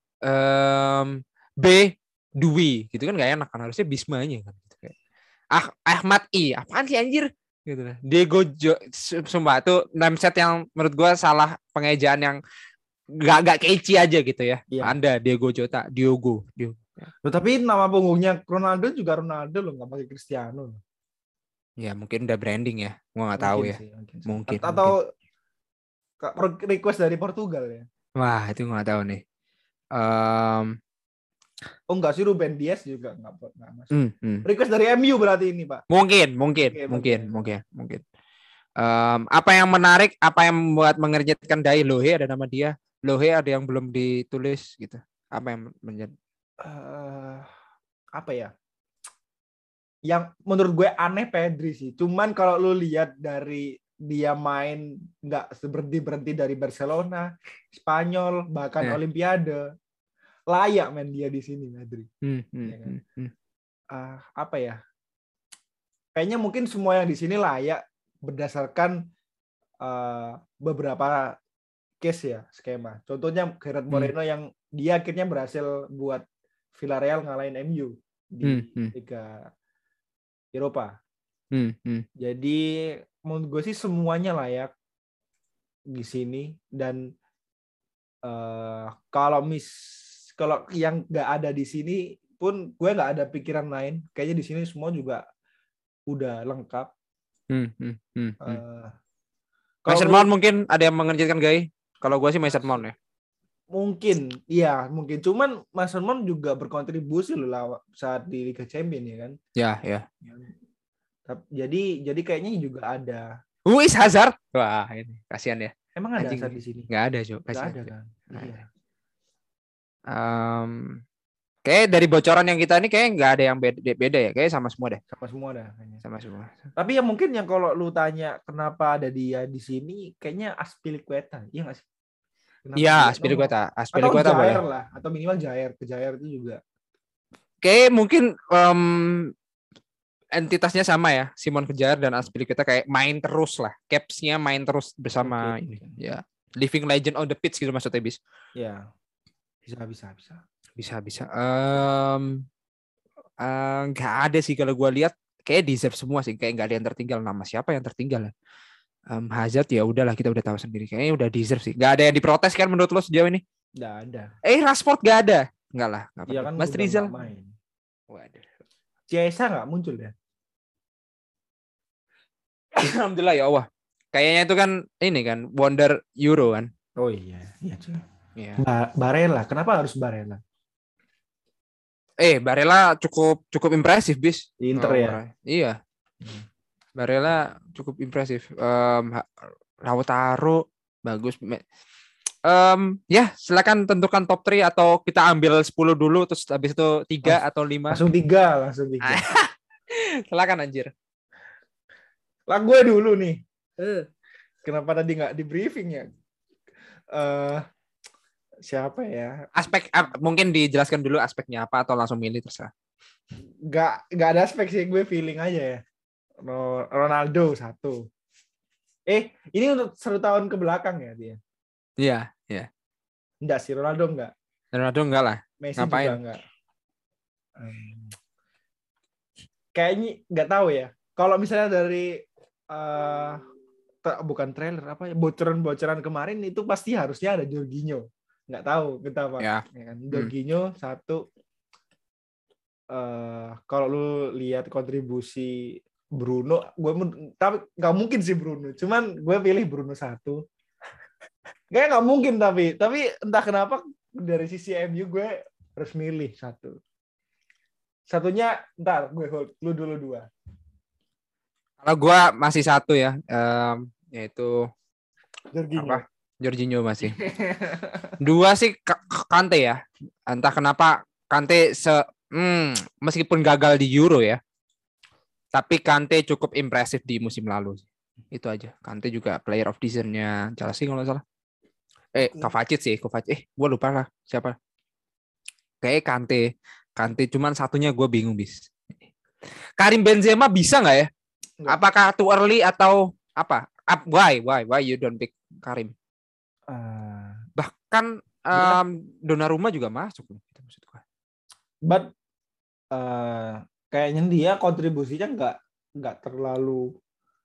um, B Dwi gitu kan nggak enak kan, harusnya Bismanya kan. Gitu. Kayak, ah Ahmad I, apaan sih anjir? Gitu. Diego Jo, sumpah itu nameset yang menurut gue salah pengejaan yang Gak, gak catchy aja gitu ya. Iya. Anda Diego Jota, Diogo. Diogo. Loh, tapi nama punggungnya Ronaldo juga Ronaldo loh, nggak pakai Cristiano. Ya mungkin udah branding ya, gua nggak tahu ya. Sih, mungkin, mungkin. Atau mungkin. request dari Portugal ya. Wah itu nggak tahu nih. Um... Oh enggak sih, Ruben Dias juga nggak masuk. Mm, mm. Request dari M U berarti ini Pak. Mungkin, mungkin, mungkin, mungkin, mungkin. mungkin. Um, apa yang menarik, apa yang membuat mengernyitkan Dai Lohe ada nama dia. Lohe ada yang belum ditulis gitu. Apa yang menjadi uh, apa ya? Yang menurut gue aneh Pedri sih. Cuman kalau lu lihat dari dia main nggak berhenti berhenti dari Barcelona, Spanyol, bahkan yeah. Olimpiade, layak main dia di sini Pedri. Hmm, hmm, ya kan? hmm, hmm. Uh, apa ya? Kayaknya mungkin semua yang di sini layak berdasarkan uh, beberapa case ya, skema. Contohnya Gerard Moreno hmm. yang dia akhirnya berhasil buat Villarreal ngalahin M U di hmm. Hmm. Liga Eropa. Hmm. Hmm. Jadi menurut gue sih semuanya layak di sini, dan uh, kalau mis kalau yang nggak ada di sini pun gue nggak ada pikiran lain. Kayaknya di sini semua juga udah lengkap. Hmm, hmm, hmm, hmm. Uh, Mason kalau Mount mungkin ada yang mengerjakan Gai. Kalau gue sih Mason Mount ya. mungkin, iya mungkin. Cuman Mason Mount juga berkontribusi loh lah saat di Liga Champions ya kan. Ya, ya. Tapi- Jadi jadi kayaknya juga ada. Who is Hazard? Wah, ini kasihan ya. Emang ada Anjing. Hazard di sini? Nggak ada, Jo. Nggak Kasihan. ada Jo. kan? Nggak Iya. ada. Um, kayak dari bocoran yang kita ini kayak nggak ada yang beda, beda ya. Kayak sama semua deh. Sama semua dah kayaknya. Sama semua. Tapi ya mungkin yang kalau lu tanya kenapa ada dia di sini, kayaknya Aspilicueta, iya nggak sih? Kenapa Iya, dia Aspilicueta. nomor- Aspilicueta atau boleh. Jair lah, atau minimal Jair, ke Jair itu juga. Kayak mungkin um, entitasnya sama ya, Simon Kejar dan Aspilicueta kayak main terus lah, capsnya main terus bersama Mungkin. ini, ya, living legend on the pitch gitu maksudnya bis. Ya, bisa bisa bisa. Bisa bisa. Um, uh, nggak ada sih kalau gue lihat, kayak deserve semua sih, kayak nggak ada yang tertinggal. Nama siapa yang tertinggal ya? Um, Hazard ya udahlah kita udah tahu sendiri, kayaknya udah deserve sih. Nggak ada yang diprotes kan menurut lo sejauh ini? Nggak ada. Eh Rashford nggak ada, nggak lah. Nggak Iya apa-apa. kan Mas udah Rizal. nggak main. Waduh. Ciesa nggak muncul ya? Alhamdulillah ya Allah. Kayaknya itu kan ini kan Wonder Euro kan. Oh iya, iya cuy. Iya. Ba- Barella, kenapa harus Barella? Eh Barella cukup cukup impresif bis. Di Inter Oh, ya. Iya. Barella cukup impresif. Um, Lautaro bagus. Um, ya silakan tentukan top tiga atau kita ambil sepuluh dulu terus habis itu tiga Langsung, atau lima. Langsung tiga, langsung tiga. Silakan anjir. Lah gue dulu nih. Eh, kenapa tadi nggak di briefing ya? Uh, siapa ya? Aspek uh, mungkin dijelaskan dulu aspeknya apa atau langsung milih terserah. Nggak nggak ada aspek sih, gue feeling aja ya. Ronaldo satu. Eh, ini untuk satu tahun ke belakang ya dia? Iya, iya. Enggak sih, Ronaldo enggak. Ronaldo enggak lah. Messi Ngapain? juga enggak. Hmm. Kayaknya nggak tahu ya. Kalau misalnya dari uh, bukan trailer apa ya, bocoran-bocoran kemarin itu pasti harusnya ada Jorginho. Nggak tahu kenapa. Ya. Ya kan? Jorginho hmm. satu. Uh, kalau lu lihat kontribusi Bruno, gue tapi nggak mungkin sih Bruno. Cuman gue pilih Bruno satu. Kayak nggak mungkin tapi, tapi entah kenapa dari sisi M U gue harus milih satu. Satunya, ntar gue hold, lu dulu dua. Kalau gue masih satu ya, um, yaitu Jorginho. apa? Jorginho masih. Dua sih Kante ya. Entah kenapa Kante se, hmm, meskipun gagal di Euro ya. Tapi Kante cukup impresif di musim lalu. Itu aja. Kante juga player of the season-nya Chelsea kalau nggak salah. Eh, Kovacic sih. Kovacic. Eh, gue lupa lah. Siapa. Kayak Kante. Kante cuman satunya gue bingung, bis. Karim Benzema bisa nggak ya? Nggak. Apakah too early atau apa? Up, why? Why? Why you don't pick Karim? Uh, Bahkan um, Donnarumma juga masuk. Itu maksud gue. But uh... kayaknya dia kontribusinya nggak nggak terlalu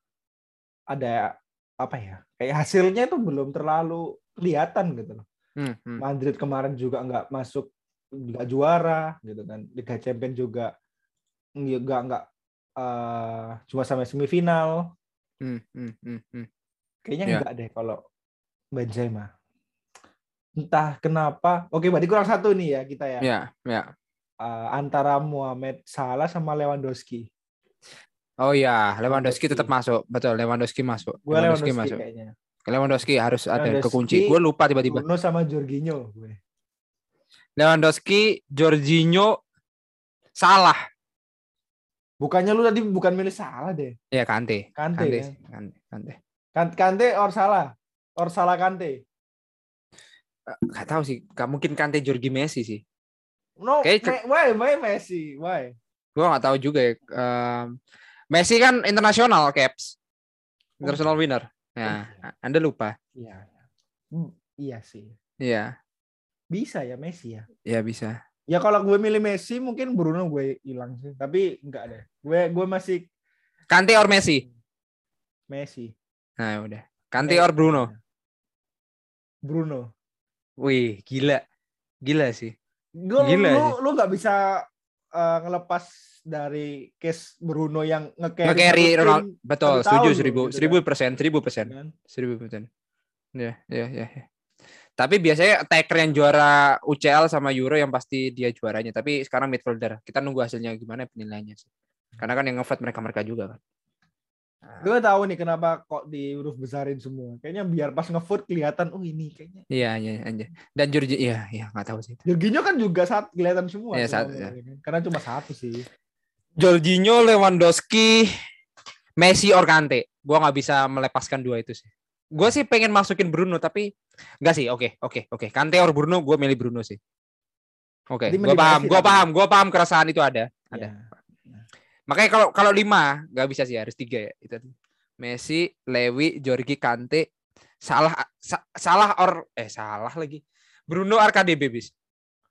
ada apa ya, kayak hasilnya itu belum terlalu kelihatan gitu loh. Hmm, hmm. Madrid kemarin juga nggak masuk, nggak juara gitu kan. Liga Champions juga nggak nggak uh, cuma sampai semifinal. Hmm, hmm, hmm, hmm. Kayaknya yeah. nggak deh kalau Benzema. Entah kenapa. Oke, berarti kurang satu nih ya kita ya. Ya, yeah, ya. Yeah. Uh, antara Mohamed Salah sama Lewandowski. Oh ya, Lewandowski, Lewandowski tetap masuk. Betul, Lewandowski masuk. Gue Lewandowski, Lewandowski masuk. Kayaknya. Lewandowski harus Lewandowski, ada kekunci. Gue lupa tiba-tiba. Bruno sama Jorginho gue. Lewandowski, Jorginho, Salah. Bukannya lu tadi bukan milih Salah deh. Ya, Kante. Kante. Kante. Kan? Kante. Kante. Kante or Salah? Or Salah Kante? Gak tahu sih. Gak mungkin Kante Jorgi Messi sih. No, Kayak, why, why Messi? Why? Gue nggak tahu juga ya. Um, Messi kan internasional caps, international oh, winner. Ya, oh, Anda lupa? Iya, iya sih. Iya. Bisa ya Messi ya? Iya bisa. Ya kalau gue milih Messi mungkin Bruno gue hilang sih. Tapi enggak deh. Gue gue masih. Kante or Messi? Messi. Nah udah. Kante Messi or Bruno? uh, ngelepas dari case Bruno yang nge-carry, nge-carry satu tim Ronaldo. Betul, satu setuju tahun seribu, loh, gitu seribu kan. persen, seribu persen, Kan? seribu persen. Ya, ya, ya, ya. Tapi biasanya attacker yang juara U C L sama Euro yang pasti dia juaranya. Tapi sekarang midfielder. Kita nunggu hasilnya gimana penilaiannya sih. Karena kan yang nge-vote mereka-mereka juga kan. Gue tahu nih kenapa kok di huruf besarin semua. Kayaknya biar pas nge-vote kelihatan, oh ini kayaknya. Iya, iya, iya. Dan Jorginho, iya, iya, nggak tahu sih. Jorginho kan juga saat kelihatan semua. Ya, tuh, saat, namanya, ya. kan? Karena cuma satu sih. Jorginho, Lewandowski, Messi, or Kante. Gue nggak bisa melepaskan dua itu sih. Gue sih pengen masukin Bruno, tapi nggak sih. Oke, oke, oke. Kante or Bruno, gue milih Bruno sih. Oke, gue paham, gue paham, gue paham keresahan itu ada, ada. Ya. Makanya kalau kalau lima nggak bisa sih, harus tiga ya. Itu Messi, Lewi, Jorgi, Kante, salah sa, salah or eh salah lagi. Bruno, R K D B bis.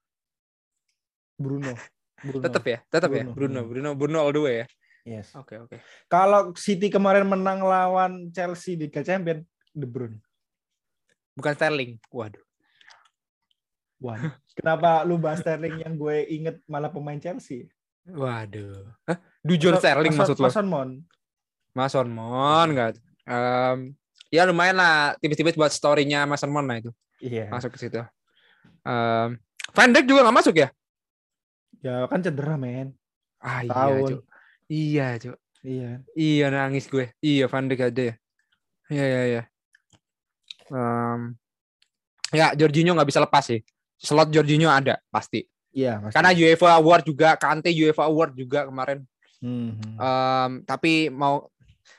Bruno. Bruno. Tetap ya, tetap Bruno. ya. Bruno, Bruno, Bruno all the way ya. Yes. Oke, oke. Kalau City kemarin menang lawan Chelsea di Liga Champions, De Bruyne. Bukan Sterling. Waduh. Waduh. Kenapa lu bahas Sterling yang gue inget malah pemain Chelsea? Waduh. Hah? Dujon Sterling Mason, maksud lo? Mason Mount. Mason Mount enggak. Um, ya lumayan lah, tipis-tipis buat story-nya Mason Mount lah itu. Iya. Masuk ke situ. Um, Van Dijk juga nggak masuk ya? Ya kan cedera, men. Ah iya, Tahun. Cuk. Iya, Cuk. Iya. Iya, nangis gue. Iya, Van Dijk ada ya. Iya, iya, iya. Um, ya, Jorginho nggak bisa lepas sih. Slot Jorginho ada, pasti. Iya, pasti. Karena UEFA Award juga, Kante UEFA Award juga kemarin. Hmm. Um, tapi mau,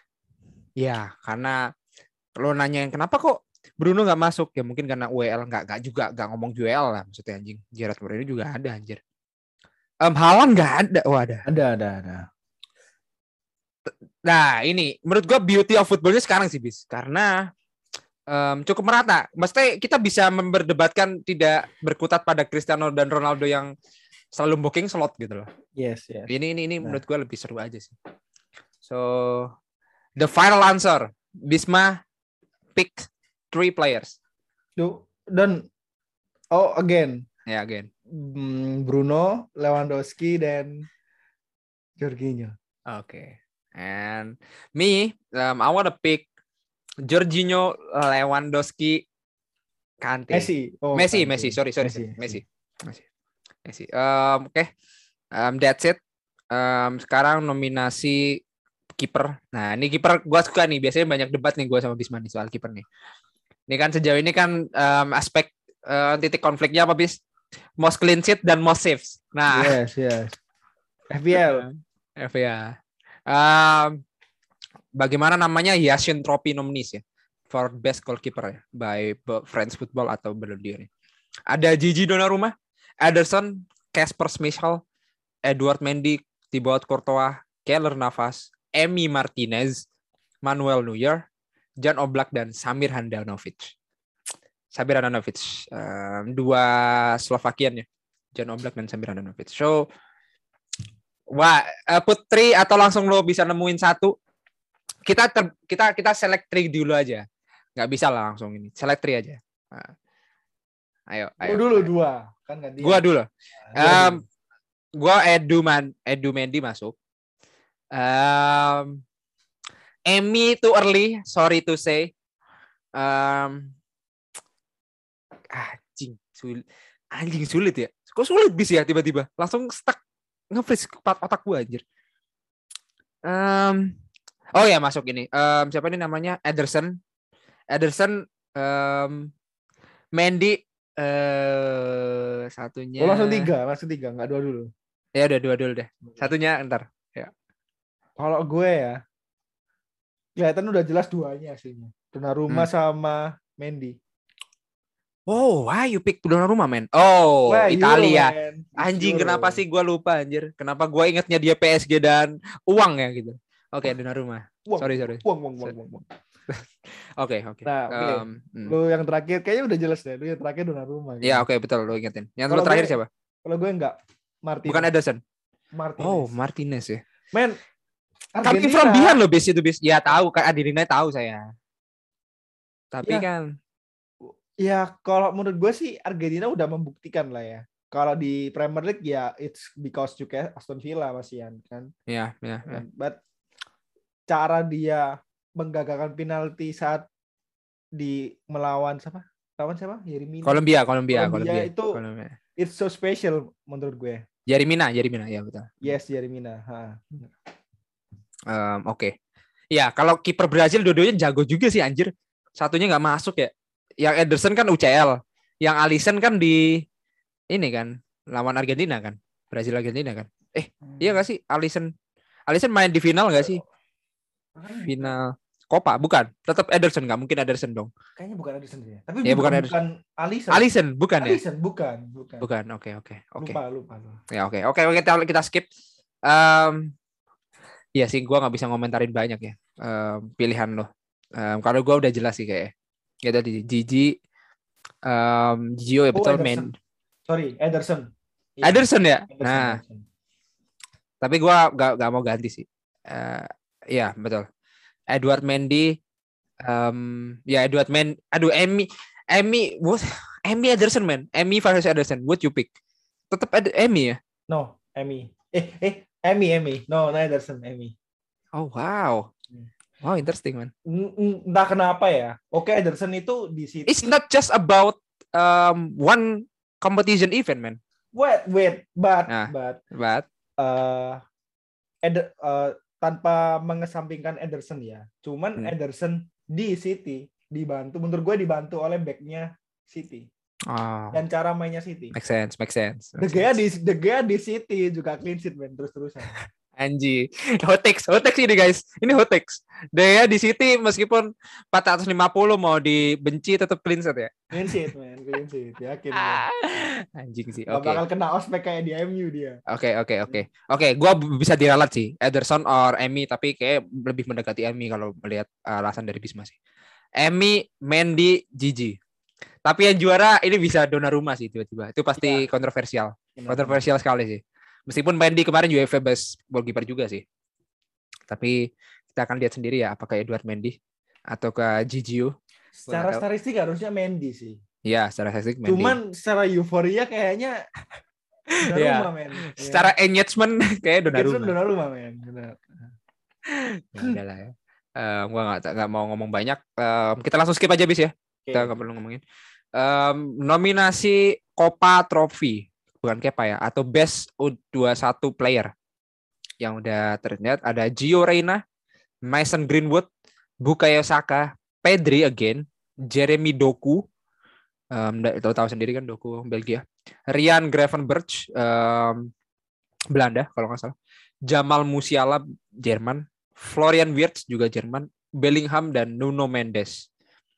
ya karena lo nanya yang kenapa kok Bruno nggak masuk, ya mungkin karena U E L nggak nggak juga nggak ngomong U E L lah, maksudnya anjing. Gerrard Moreno juga ada anjir. Um, Haaland nggak ada, wah ada. Ada, ada, ada. Nah ini menurut gue beauty of footballnya sekarang sih bis, karena um, cukup merata. Maksudnya kita bisa memperdebatkan tidak berkutat pada Cristiano dan Ronaldo yang selalu booking slot gitu loh. Yes, yes. Ini ini ini nah. menurut gue lebih seru aja sih. So the final answer, Bisma pick three players. Duh, dan oh again. Ya yeah, again. Bruno, Lewandowski dan Jorginho. Oke. Okay. And me, um, I want to pick Jorginho, Lewandowski, Kante. Messi. Oh, Messi, Kante. Messi. Sorry, sorry, Messi. Messi. Messi. Messi. Um, Oke, okay. um, that's it. Um, sekarang nominasi kiper. Nah, ini kiper gue suka nih. Biasanya banyak debat nih gue sama Bisma nih soal kiper nih. Ini kan sejauh ini kan um, aspek uh, titik konfliknya apa bis? Most clean sheet dan most saves. Nah, yes, yes. F P L. F P L. Um, bagaimana namanya Yashin Trophy nominees ya for best goalkeeper ya by France Football atau Ballon d'Or. Ada Gigi Donnarumma, Ederson, Casper Schmeichel, Edouard Mendy, Thibaut Courtois, Keylor Navas, Emi Martinez, Manuel Neuer, Jan Oblak dan Samir Handanovic. Samir Handanovic, um, dua Slovakian ya, Jan Oblak dan Samir Handanovic. So, wah, uh, putri atau langsung lo bisa nemuin satu? Kita ter, kita kita select three dulu aja, nggak bisa lah langsung ini, select three aja. Nah. Ayo, ayo. Gua dulu ayo. dua, kan nggak dia. Gua dulu. Nah, um, gua Edu Man, Edu Mendy masuk. Um, Emi too early, sorry to say. Um, anjing sulit, anjing sulit ya. Kok sulit bis ya tiba-tiba, langsung stuck nge-freeze otak gua anjir. Um, oh ya masuk ini. Um, siapa ini namanya? Ederson. Ederson, um, Mendy. Uh, satunya. Oh, langsung tiga, langsung tiga, nggak dua dulu. Ya udah dua dulu deh. Satunya ntar. Ya. Kalau gue ya, kelihatan udah jelas duanya aslinya. Donnarumma hmm. sama Mendy. Oh, why you pick Donnarumma, man? Oh, Wah, Italia. Euro, Anjing, Euro. kenapa sih gue lupa anjir? Kenapa gue ingetnya dia P S G dan uang ya gitu? Oke, okay, Donnarumma. Uang, sorry, sorry. Uang, uang, uang, uang. Oke, oke. Nah, oke. Okay. Um, hmm. Lu yang terakhir kayaknya udah jelas deh. Lu yang terakhir Donnarumma. Iya, oke, okay, betul. Lu ingetin. Yang lu terakhir gue, siapa? Kalau gue enggak. Martinez. Bukan Ederson. Martinez. Oh, Martinez ya. Men, Coming from behind lo bis itu bis. Ya tahu, kan Argentina tahu saya. Tapi ya, kan ya kalau menurut gue sih Argentina udah membuktikan lah ya. kalau di Premier League ya it's because juga Aston Villa masihan kan. Iya, iya, iya. But cara dia menggagalkan penalti saat di melawan siapa? Lawan siapa? Yerimina. Kolombia, Kolombia, Kolombia Kolombia. itu Kolombia. it's so special menurut gue. Yerimina, Yerimina, ya betul. Yes, Yerimina. Um, Oke. Okay. Ya, kalau kiper Brazil dua-duanya jago juga sih anjir. Satunya nggak masuk ya. Yang Ederson kan U C L. Yang Alisson kan di ini kan lawan Argentina kan. Brazil Argentina kan. Eh, hmm. iya nggak sih? Alisson Alisson main di final nggak sih? Final Copa bukan? Tetap Ederson, nggak mungkin Ederson dong. Kayaknya bukan Ederson ya. Tapi ya, bukan, bukan, bukan Alisson. Alisson bukan ya? Alisson bukan, bukan. Bukan. Oke, oke, oke. Lupa, lupa, lupa. Ya, oke. Oke, oke, kita kita skip. Um, ya sih, gua nggak bisa ngomentarin banyak ya. Um, pilihan lo. Um, kalau gua udah jelas sih kayak. Ya tadi Gigi um, Gio ya betul oh, main. Sorry, Ederson. Ya. Ederson ya? Ederson, nah. Ederson. Tapi gua nggak nggak mau ganti sih. Uh, ya, betul. Edward Mendy, um, ya Edward Mendy, aduh Emi, Emi, what, Emi Ederson man, Emi versus Ederson, what you pick? Tetap Ed, Emi ya? No, Emi, eh eh Emi Emi, no, no Ederson, Emi. Oh wow, wow interesting man. Entah kenapa ya, oke Ederson itu di situ. It's not just about um, one competition event man. Wait wait, but nah, but but, uh, Ed, uh, tanpa mengesampingkan Ederson ya. Cuman hmm. Ederson di City dibantu, menurut gue dibantu oleh backnya City. Oh. Dan cara mainnya City. Make sense, make sense. De Gea di De Gea di City juga clean sheet man terus-terusan. Anji, hot takes, hot takes ini guys. Ini hot takes. Dia di City meskipun empat ratus lima puluh mau dibenci tetap clean sheet ya. Clean sheet man, clean sheet. Yakin. Anjing sih. Oke. Okay. Bakal kena ospek kayak di M U dia. Oke, okay, oke, okay, oke. Okay. Oke, okay, gua bisa diralat sih. Ederson or Emi tapi kayak lebih mendekati Emi kalau melihat alasan dari Bisma sih. Emi, Mendy, Gigi. Tapi yang juara ini bisa Donnarumma sih tiba-tiba. Itu pasti ya. kontroversial. Kontroversial sekali sih. Meskipun Mendy kemarin U E F A best goalkeeper juga sih. Tapi kita akan lihat sendiri ya apakah Edward Mendy atau ke Gigio. Secara statistik harusnya Mendy sih. Iya, secara statistik Mendy. Cuman secara euforia kayaknya Donnarumma men. Secara ya. engagement kayak Donnarumma. Donnarumma men, benar. Ya udahlah ya. Um, gua nggak nggak mau ngomong banyak. Um, kita langsung skip aja bis ya. Okay. Kita nggak perlu ngomongin. Um, nominasi Copa Trophy. Bukan Kepa ya, atau Best U dua puluh satu Player yang udah terlihat ada Gio Reyna, Mason Greenwood, Bukayo Saka, Pedri again, Jeremy Doku, um, tahu tahu sendiri kan Doku Belgia, Ryan Gravenberch, um, Belanda kalau nggak salah, Jamal Musiala Jerman, Florian Wirtz juga Jerman, Bellingham dan Nuno Mendes.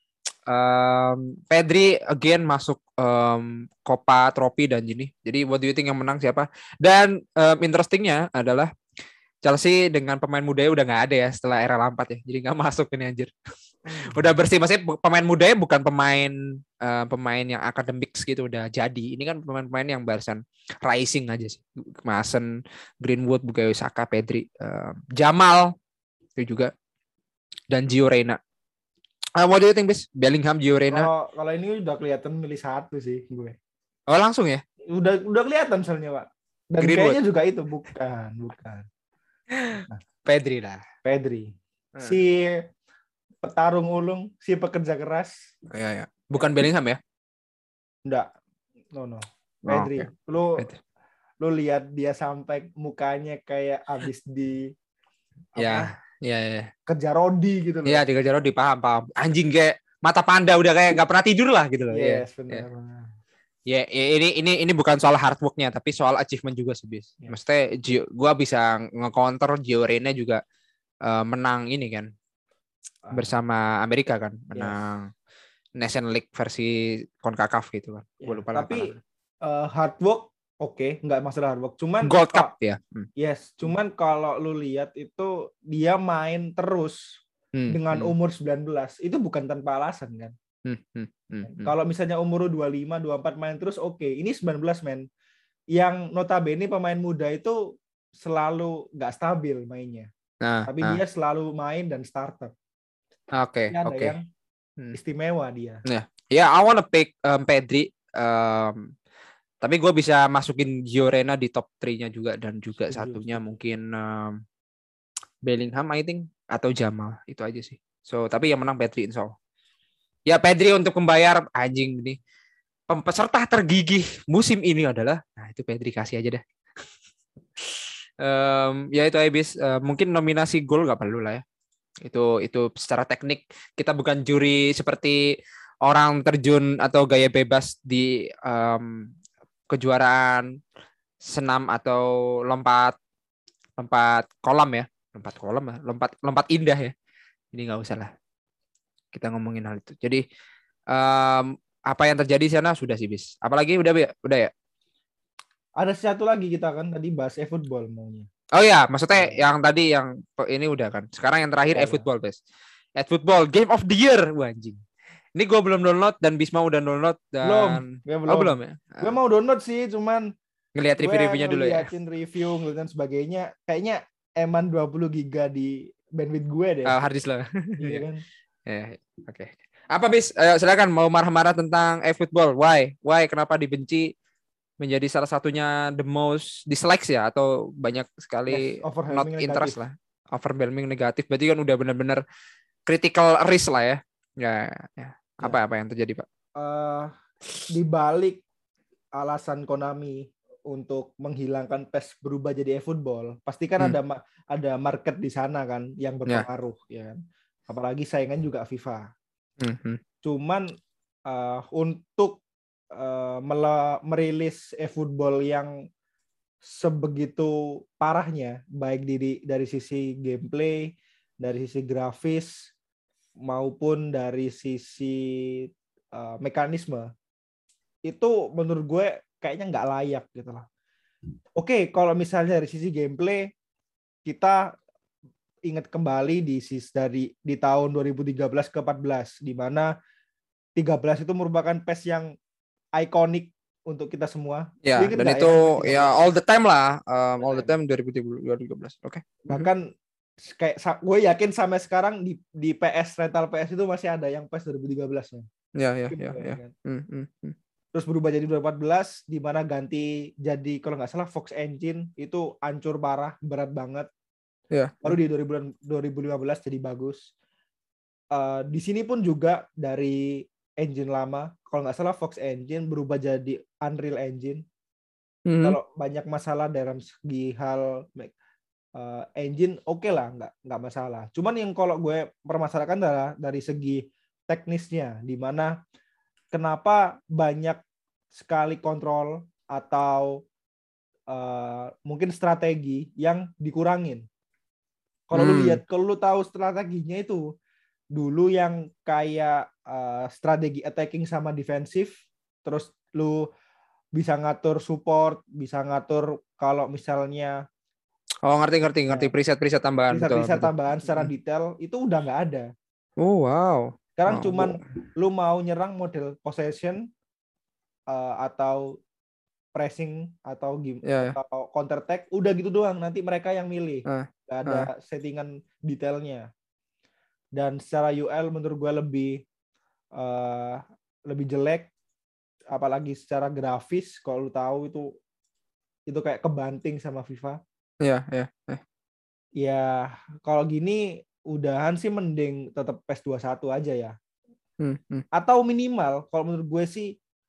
Um, Pedri again masuk um, Copa Trophy dan gini. Jadi what do you think yang menang siapa? Dan um, interestingnya adalah Chelsea dengan pemain mudanya udah nggak ada ya setelah era Lampard ya. Jadi nggak masuk ini anjir. Hmm. Udah bersih. Maksudnya pemain mudanya bukan pemain uh, pemain yang akademik gitu udah jadi. Ini kan pemain-pemain yang barusan rising aja sih. Mason, Greenwood, Bukayo Saka, Pedri, uh, Jamal itu juga dan Gio Reyna. Uh, what do you think, Bis? Bellingham, Gio Reyna? Kalau kalau ini udah kelihatan milih satu sih gue. Oh langsung ya? Udah udah kelihatan soalnya Pak. Dan Greenwood. Kayaknya juga itu bukan, bukan. Nah. Pedri lah. Pedri. Hmm. Si petarung ulung, si pekerja keras. Iya ya. Bukan Bellingham ya? Enggak. No no. Pedri. Oh, okay. Lu Pedri. Lu lihat dia sampai mukanya kayak abis di ya. Apa? Iya, ya. Kerja Rodi gitu loh. Iya, dikerja Rodi, paham, paham. Anjing kayak mata panda udah kayak nggak pernah tidur lah gitu loh. Yes, ya, benar. Ya, ya, ini ini ini bukan soal hard work-nya, tapi soal achievement juga sih, Bis. Ya. Maksudnya Gio, gua bisa nge-counter Gio Reyna juga uh, menang ini kan. Bersama Amerika kan, menang yes. National League versi CONCACAF gitu kan. Ya, gua lupa tapi uh, hard work oke, okay, nggak masalah hard work. Cuman Gold Cup ya. Hmm. Yes, cuman kalau lu lihat itu dia main terus hmm, dengan hmm. umur sembilan belas itu bukan tanpa alasan kan. Hmm, hmm, hmm, hmm. Kalau misalnya umur dua puluh lima, dua puluh empat main terus oke. Okay. Ini sembilan belas men. Yang notabene pemain muda itu selalu nggak stabil mainnya. Nah, tapi nah. dia selalu main dan starter. Oke, okay, oke. Okay. Yang istimewa dia. Ya, yeah. yeah, I wanna pick um, Pedri. Um, Tapi gue bisa masukin Gio Reyna di top tiga-nya juga dan juga Setuju, satunya setuju. mungkin um, Bellingham I think atau Jamal itu aja sih. So tapi yang menang Pedri insya Allah. Ya Pedri untuk membayar anjing ini. Peserta tergigih musim ini adalah, nah itu Pedri kasih aja deh. um, ya itu habis uh, mungkin nominasi gol nggak perlu lah ya. Itu itu secara teknik kita bukan juri seperti orang terjun atau gaya bebas di um, kejuaraan senam atau lompat lompat kolam ya, lompat kolam ya, lompat lompat indah ya. Ini nggak usah lah kita ngomongin hal itu. Jadi um, apa yang terjadi di sana sudah sih bis. Apalagi udah ya, udah ya. Ada satu lagi kita kan tadi bahas e-football maunya. Oh ya, maksudnya Ya. yang tadi yang ini udah kan. Sekarang yang terakhir Ya, e-football bis. E-football Game of the Year, wah anjing. Ini gue belum download dan Bisma udah download belum, dan gue oh belum. belum ya. Gue mau download sih, cuman Ngelihat gue review-reviewnya dulu ya. ngeliatin review dan sebagainya. Kayaknya eman dua puluh giga di bandwidth gue deh. Uh, hard disk lah. Iya kan? Ya, oke. Okay. Apa bis? Ayo silakan mau marah-marah tentang e-football. Why? Why? Kenapa dibenci? Menjadi salah satunya the most dislikes ya atau banyak sekali Yes, not overwhelming interest negatif. lah, overwhelming negatif. Berarti kan udah benar-benar critical risk lah ya. Ya, ya. Apa Ya. apa yang terjadi Pak? Uh, di balik alasan Konami untuk menghilangkan P E S berubah jadi e-football, pasti kan Hmm. ada ada market di sana kan yang berpengaruh ya. ya. Apalagi saingan juga FIFA. Hmm. Hmm. Cuman uh, untuk uh, mele- merilis e-football yang sebegitu parahnya, baik dari dari sisi gameplay, dari sisi grafis maupun dari sisi uh, mekanisme, itu menurut gue kayaknya nggak layak gitu lah. Oke, kalau misalnya dari sisi gameplay, kita ingat kembali di sis dari di tahun dua ribu tiga belas ke empat belas, di mana tiga belas itu merupakan P E S yang ikonik untuk kita semua. Ya, dan itu ya all the time lah, um, all the time dua ribu tiga belas. Oke. Okay. Bahkan kayak gue yakin sampai sekarang di di P S rental P S itu masih ada yang P E S dua ribu tiga belas-nya. Ya, ya, ya, ya. Hmm, hmm, hmm. Terus berubah jadi dua ribu empat belas, di mana ganti jadi kalau nggak salah Fox Engine, itu hancur parah, berat banget. Ya. Baru di dua ribu lima belas jadi bagus. Uh, di sini pun juga dari engine lama, kalau nggak salah Fox Engine berubah jadi Unreal Engine. Mm-hmm. Kalau banyak masalah dalam segi hal uh, engine, oke okay lah, nggak nggak masalah. Cuman yang kalau gue permasalahkan adalah dari segi teknisnya, di mana kenapa banyak sekali kontrol atau uh, mungkin strategi yang dikurangin. Kalau hmm. lu lihat, kalau lu tahu strateginya itu dulu yang kayak uh, strategi attacking sama defensif, terus lu bisa ngatur support, bisa ngatur kalau misalnya oh ngerti ngerti ngerti ya, preset-preset tambahan preset, betul, preset betul. tambahan secara detail itu udah nggak ada. Oh wow. Sekarang oh, cuman oh. lu mau nyerang model possession uh, atau pressing atau game yeah, atau counter attack, udah gitu doang, nanti mereka yang milih. Uh, nggak ada uh. settingan detailnya. Dan secara U L menurut gue lebih uh, lebih jelek, apalagi secara grafis. Kalau lu tahu itu itu kayak kebanting sama FIFA. Iya, iya. Ya kalau gini udahan sih mending tetap P E S dua puluh satu aja ya. Hmm, hmm. Atau minimal kalau menurut gue sih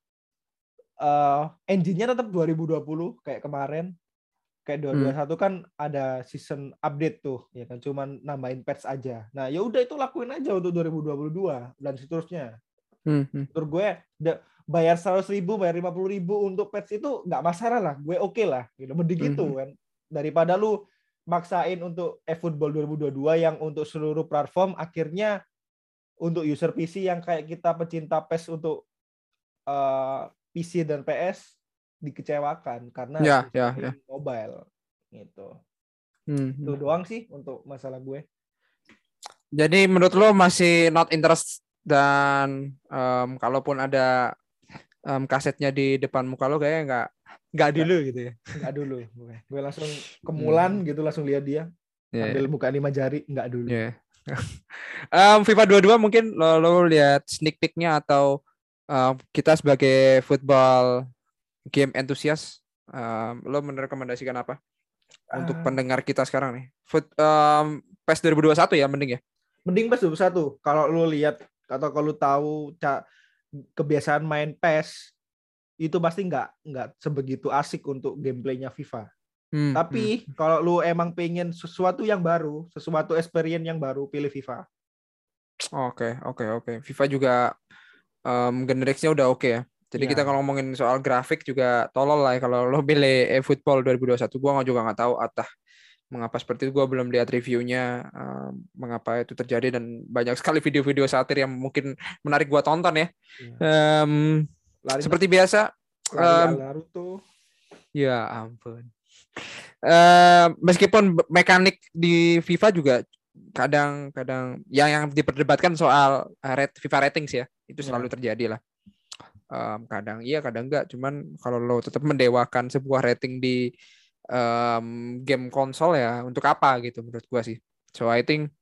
uh, engine-nya tetap dua ribu dua puluh kayak kemarin. Kayak dua ribu dua puluh satu hmm. kan ada season update tuh, ya kan, cuman nambahin patch aja. Nah, ya udah itu lakuin aja untuk dua ribu dua puluh dua dan seterusnya. Hmm. Menurut gue bayar seratus ribu, bayar lima puluh ribu untuk patch itu nggak masalah lah. Gue oke okay lah, gitu. Mending hmm. gitu kan. Daripada lu maksain untuk eFootball dua ribu dua puluh dua yang untuk seluruh platform, akhirnya untuk user P C yang kayak kita pecinta P E S untuk uh, P C dan P S dikecewakan karena ya, ya, ya. mobile gitu. Hmm. Itu doang sih untuk masalah gue. Jadi menurut lo masih not interest, dan um, kalaupun ada um, kasetnya di depan muka lo kayaknya nggak nggak dulu gitu ya. Nggak dulu. Gue, gue langsung kemulan hmm. gitu, langsung lihat dia yeah. ambil muka lima jari, nggak dulu. Yeah. um, FIFA dua puluh dua mungkin lo, lo lihat sneak peek-nya atau um, kita sebagai football game entusias, um, lo merekomendasikan apa untuk Uh, pendengar kita sekarang nih? Foot, um, P E S dua ribu dua puluh satu ya mending ya? Mending P E S dua puluh satu. Kalau lu lihat atau kalau lu tahu ca- kebiasaan main P E S itu pasti nggak nggak sebegitu asik untuk gameplaynya FIFA. Hmm, Tapi hmm. kalau lu emang pengen sesuatu yang baru, sesuatu experience yang baru, pilih FIFA. Oke, oke, oke. FIFA juga um, generiknya udah oke ya. Jadi kita Ya. kalau ngomongin soal grafik juga tolol lah ya kalau lo pilih eFootball dua ribu dua puluh satu. Gua nggak juga nggak tahu atah mengapa seperti itu. Gua belum lihat reviewnya um, mengapa itu terjadi dan banyak sekali video-video satir yang mungkin menarik gua tonton ya. Ya. Um, Lari seperti biasa. lari Um, Naruto. ya ampun. Uh, meskipun mekanik di FIFA juga kadang-kadang yang yang diperdebatkan soal uh, rate, FIFA ratings ya, itu selalu Ya. terjadi lah. Um, kadang iya, kadang enggak. Cuman kalau lo tetap mendewakan sebuah rating di um, game konsol ya, untuk apa gitu menurut gua sih. So I think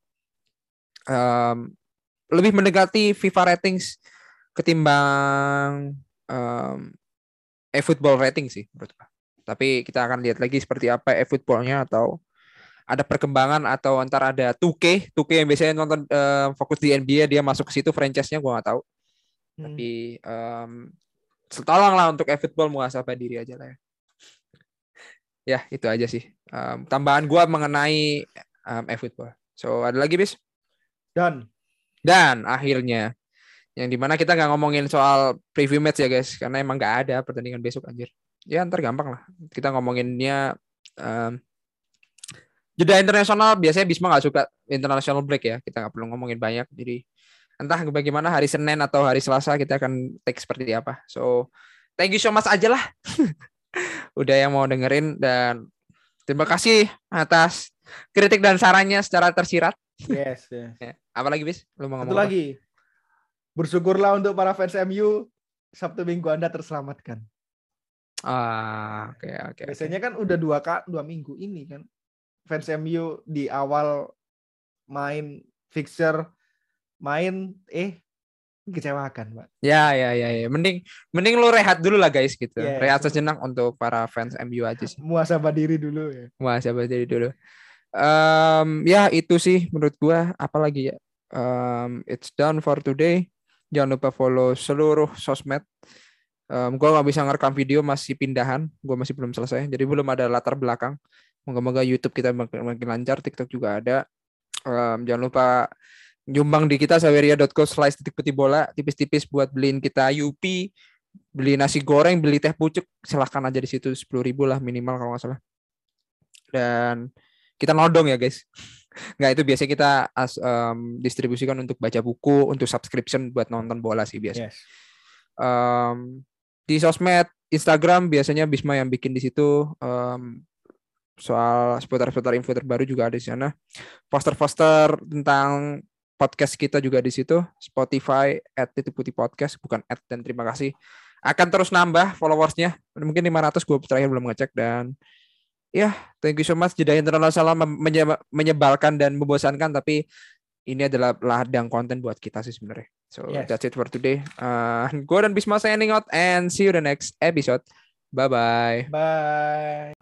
um, lebih mendekati FIFA ratings ketimbang um, eFootball rating sih menurut gua. Tapi kita akan lihat lagi seperti apa eFootballnya atau ada perkembangan atau antara ada two K, two K yang biasanya nonton uh, fokus di N B A dia masuk ke situ franchise-nya gue nggak tahu. Hmm. Tapi um, tolong lah untuk eFootball muhasabah diri aja lah ya. Ya itu aja sih um, tambahan gue mengenai um, eFootball. So ada lagi bis? Dan Dan akhirnya yang dimana kita nggak ngomongin soal preview match ya guys, karena emang nggak ada pertandingan besok anjir. Ya ntar gampang lah. Kita ngomonginnya um, jeda internasional. Biasanya Bisma nggak suka international break ya. Kita nggak perlu ngomongin banyak. Jadi entah bagaimana hari Senin atau hari Selasa kita akan take seperti apa. So thank you so much aja lah. Udah yang mau dengerin dan terima kasih atas kritik dan sarannya secara tersirat. yes, yes. Ya. Apa lagi bis? Lu mau Satu ngomong apa? lagi. Bersyukurlah untuk para fans M U, Sabtu Minggu Anda terselamatkan. Ah, oke okay, oke. Okay, Biasanya okay. kan udah dua kak dua minggu ini kan fans M U di awal main fixture main eh kecewakan, Pak. Ya ya ya ya. Mending mending lu rehat dulu lah guys gitu. Yes. Rehat sejenak untuk para fans M U aja sih. Muasabah diri dulu ya. Muasabah diri dulu. Um, ya itu sih menurut gua. Apalagi ya. Um, it's done for today. Jangan lupa follow seluruh sosmed. Um, gue nggak bisa ngerekam video, masih pindahan, gue masih belum selesai, jadi belum ada latar belakang. Moga-moga YouTube kita makin, makin lancar, TikTok juga ada. Um, jangan lupa nyumbang di kita saweria dot co slash titik putih bola tipis-tipis buat beliin kita U P, beli nasi goreng, beli teh pucuk, silahkan aja di situ sepuluh ribu lah minimal kalau nggak salah. Dan kita nodong ya guys. Nggak, itu biasanya kita as, um, distribusikan untuk baca buku, untuk subscription buat nonton bola sih biasa. Yes. Um, di sosmed Instagram biasanya Bisma yang bikin di situ, um, soal seputar-seputar info terbaru juga ada di sana. Poster-poster tentang podcast kita juga di situ. Spotify at titik putih podcast, bukan at, dan terima kasih. Akan terus nambah followersnya. Mungkin lima ratus, gue terakhir belum ngecek. Dan ya, yeah, thank you so much. Jeda internasional menyebalkan dan membosankan, tapi ini adalah ladang konten buat kita sih sebenarnya. So yes. That's it for today. Uh, gue dan Bisma signing out and see you the next episode. Bye-bye. Bye.